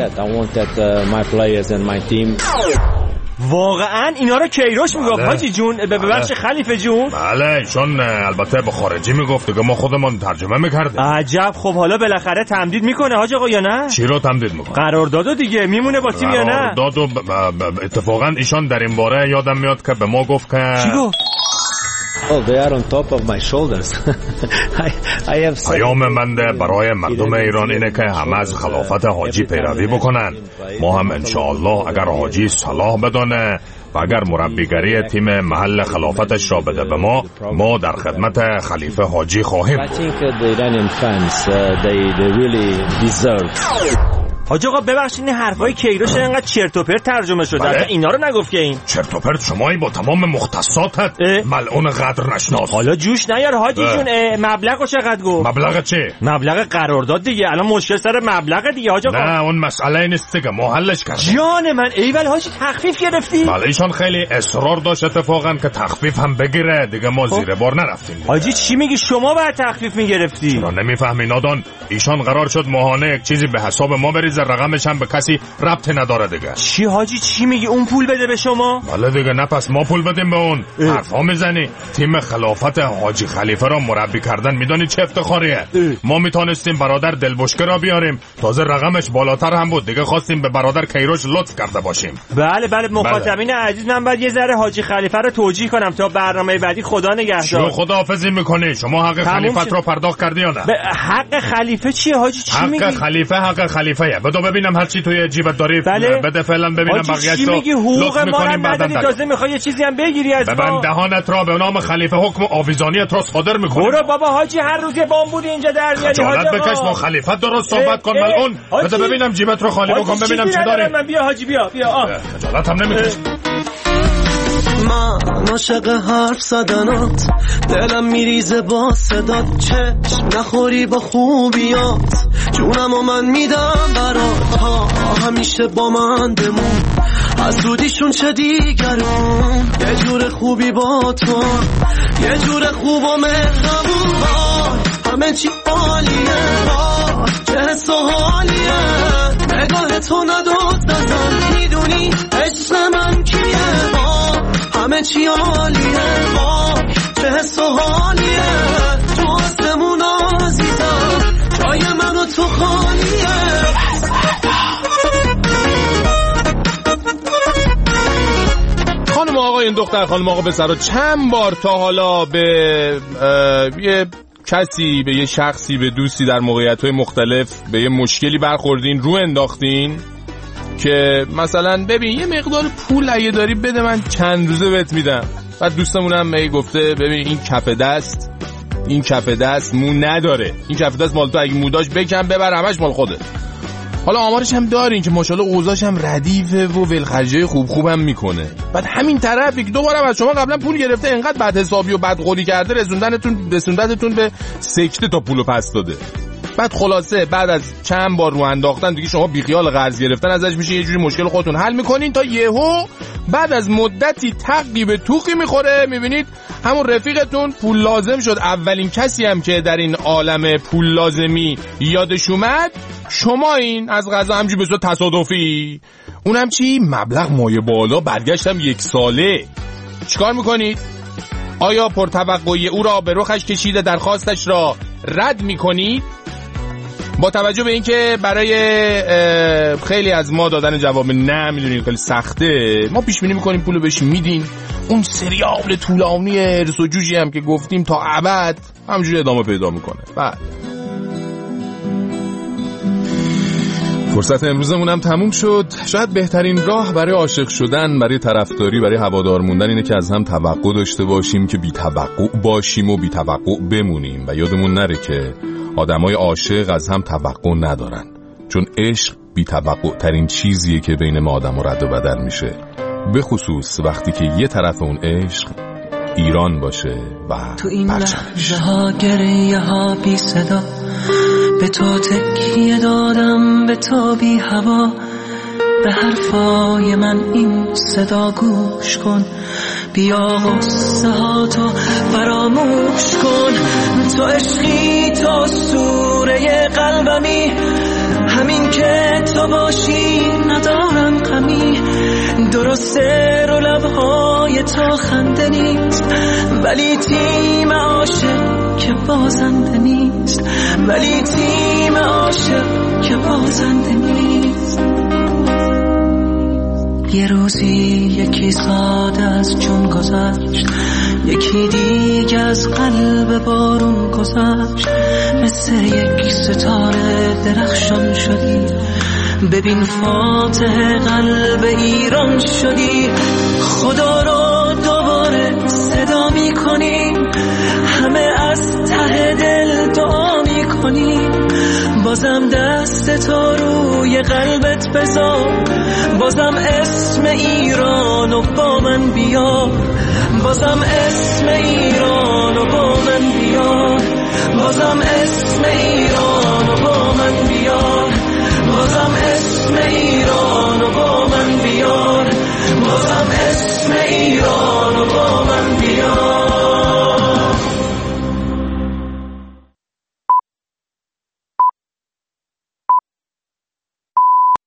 واقعا اینا رو کیروش میگفت حاجی جون؟ به بخش خلیفه جون؟ بله چون البته به خارجی میگفت دیگه ما خودمون ترجمه میکردیم. عجب. خب حالا بالاخره تمدید میکنه حاج آقا یا نه؟ چی رو تمدید میکنه؟ قراردادو دیگه میمونه با تیم یا نه؟ قراردادو اتفاقا ایشان در این باره یادم میاد که به ما گفت که چی گفت؟ Oh, they are on top of my shoulders. I have پیام من برای مردم ایران اینه که همه از خلافت حاجی پیروی بکنن. ما هم انشاءالله اگر حاجی صلاح بدانه و اگر مربیگری تیم محل خلافتش را بده به ما در خدمت خلیفه حاجی خواهیم. I think the Iranian fans they really deserve. حاج آقا ببخشید این حرفای کیروش اینقدر چرت و پرت ترجمه شده. بله؟ اینا رو نگفت که این چرت و پرت شمایی با تمام مختصاتت ملعون قدر نشناس. حالا جوش نیار حاجی جون. مبلغو چقدر گفت؟ مبلغ چی؟ مبلغ قرارداد دیگه. الان مشکل سر مبلغ دیگه حاج آقا. نه اون مسئله نیست دیگه، ما حلش کردیم. جان من ایول حاجی تخفیف گرفتی؟ بله ایشان خیلی اصرار داشت اتفاقا که تخفیف هم بگیره دیگه، ما زیر بار نرفتیم. حاجی چی میگی؟ شما باید تخفیف میگرفتی. چرا نمیفهمی نادان؟ ایشان قرار شد ماهانه یک چیزی به حساب ما بریزه، رقمش هم به کسی ربطی نداره دیگه. چی حاجی چی میگی؟ اون پول بده به شما؟ بله دیگه. نه پس ما پول بدیم به اون؟ حرفا میزنی؟ تیم خلافت حاجی خلیفه را مربی کردن میدانی چه افتخاریه؟ ما میتونستیم برادر دلبشکه را بیاریم، تازه رقمش بالاتر هم بود دیگه، خواستیم به برادر کیروش لطف کرده باشیم. بله مخاطبین عزیز من باید یه ذره حاجی خلیفه رو توجیه کنم تا برنامه بعدی. خدا نگهدار. خداحافظی میکنی؟ شما حق خلیفت رو پرداخت کردی یا نه؟ حق خلیفه چیه حاجی؟ چی میگی؟ حق خلیفه بدو ببینم هر چی توی جیبت داری. بله؟ بده فعلا ببینم بقیه‌اش رو. میگی حقوق ما رو ندادی تازه میخوای یه چیزی هم بگیری از ما؟ ببند دهانت را، به نام خلیفه حکم آویزانیت را صادر میکنم. برو بابا حاجی هر روز یه بامبوری اینجا در میاری. خجالت بکش، با خلیفت درست صحبت کن ملعون. بده ببینم جیبت رو خالی بکن ببینم چی داری. من بیا حاجی بیا خجالت هم نمیکش. من عاشق حرف زدنات، دلم میریزه با صدات، چشم نخوری با خوبیات، جونم و من میدم برات، ها همیشه با من بمون، از زودیشون چه دیگرون، یه جور خوبی با تو، یه جور خوب و مهربون، همه چی عالیه، چه حس و حالیه، نگاه تو نداد بزن، میدونی عشق من کیه، همه چی عالیه، چه حس و حالیه، تو آسمون عزیزم، جای من و تو خالیه. خانم آقا این دختر خانم آقا پسرا چند بار تا حالا به یه کسی، به یه شخصی، به دوستی در موقعیت‌های مختلف به یه مشکلی برخوردین، رو انداختین که مثلا ببین یه مقدار پول اگه داری بده من چند روزه بهت میدم، بعد دوستمونم می گفته ببین این کف دست مو نداره، این کف دست مال تو، اگه مو داشت بکن ببر همش مال خوده. حالا آمارش هم دارین که ماشاءالله اوضاعش هم ردیفه و ولخرجای خوبم میکنه، بعد همین طرف یک دوباره از شما قبلا پول گرفته، انقدر بد حسابی و بد قولی کرده رسوندتون به سکته تا پولو پس داده. بعد خلاصه بعد از چند بار رو انداختن دیگه شما بیخیال قرض گرفتن ازش میشه، یه جوری مشکل خودتون حل میکنین تا یهو بعد از مدتی تقی به توقی میخوره، میبینید همون رفیقتون پول لازم شد. اولین کسی هم که در این عالم پول لازمی یادش اومد شما این از قضا همجوری به صورت تصادفی، اونم چی؟ مبلغ مایه بالا، برگشتم 1 ساله. چیکار میکنید؟ آیا پرتوقعی او را به رخش کشیده درخواستش را رد میکنید؟ با توجه به اینکه برای خیلی از ما دادن جواب نه میدونید خیلی سخته، ما پیش بینی میکنیم پولو بهش میدین، اون سریال طولانی هرس و جوجی هم که گفتیم تا ابد همجوری ادامه پیدا میکنه. بعد فرصت امروزمون هم تموم شد. شاید بهترین راه برای عاشق شدن، برای طرفداری، برای هوادار موندن اینه که از هم توقع داشته باشیم که بی توقع باشیم و بی توقع بمونیم و یادمون نره که آدمای عاشق از هم توقع ندارن، چون عشق بی توقع ترین چیزیه که بین ما آدم و رد و بدل میشه. به خصوص وقتی که یه طرف اون عشق ایران باشه و تو این لحظه ها گریه ها بی صدا، به تو تکیه دادم به تو بی هوا، به حرفای من این صدا گوش کن، بیا غصه ها تو فراموش کن. تو عشقی تو سوره قلبمی، همین که تو باشی ندارم غمی. درسته رو لبهای تو خنده نیست، ولی تیم عاشق که بازنده نیست، ولی تیم عاشق که بازنده نیست. یه روزی یکی ساده از جون گذشت، یکی دیگه از قلب بارون گذشت. مثل یک ستاره درخشان شدی، ببین فاتح قلب ایران شدی. خدا رو دوباره صدا می کنی، همه از ته دل دعا می کنی. بازم دست تو روی قلبت بذار، بازم اسم ایرانو با من بیار، بازم اسم ایرانو با من بیار، بازم اسم ایرانو با من بیار، بازم اسم ایرانو با من بیار، بازم اسم ایران.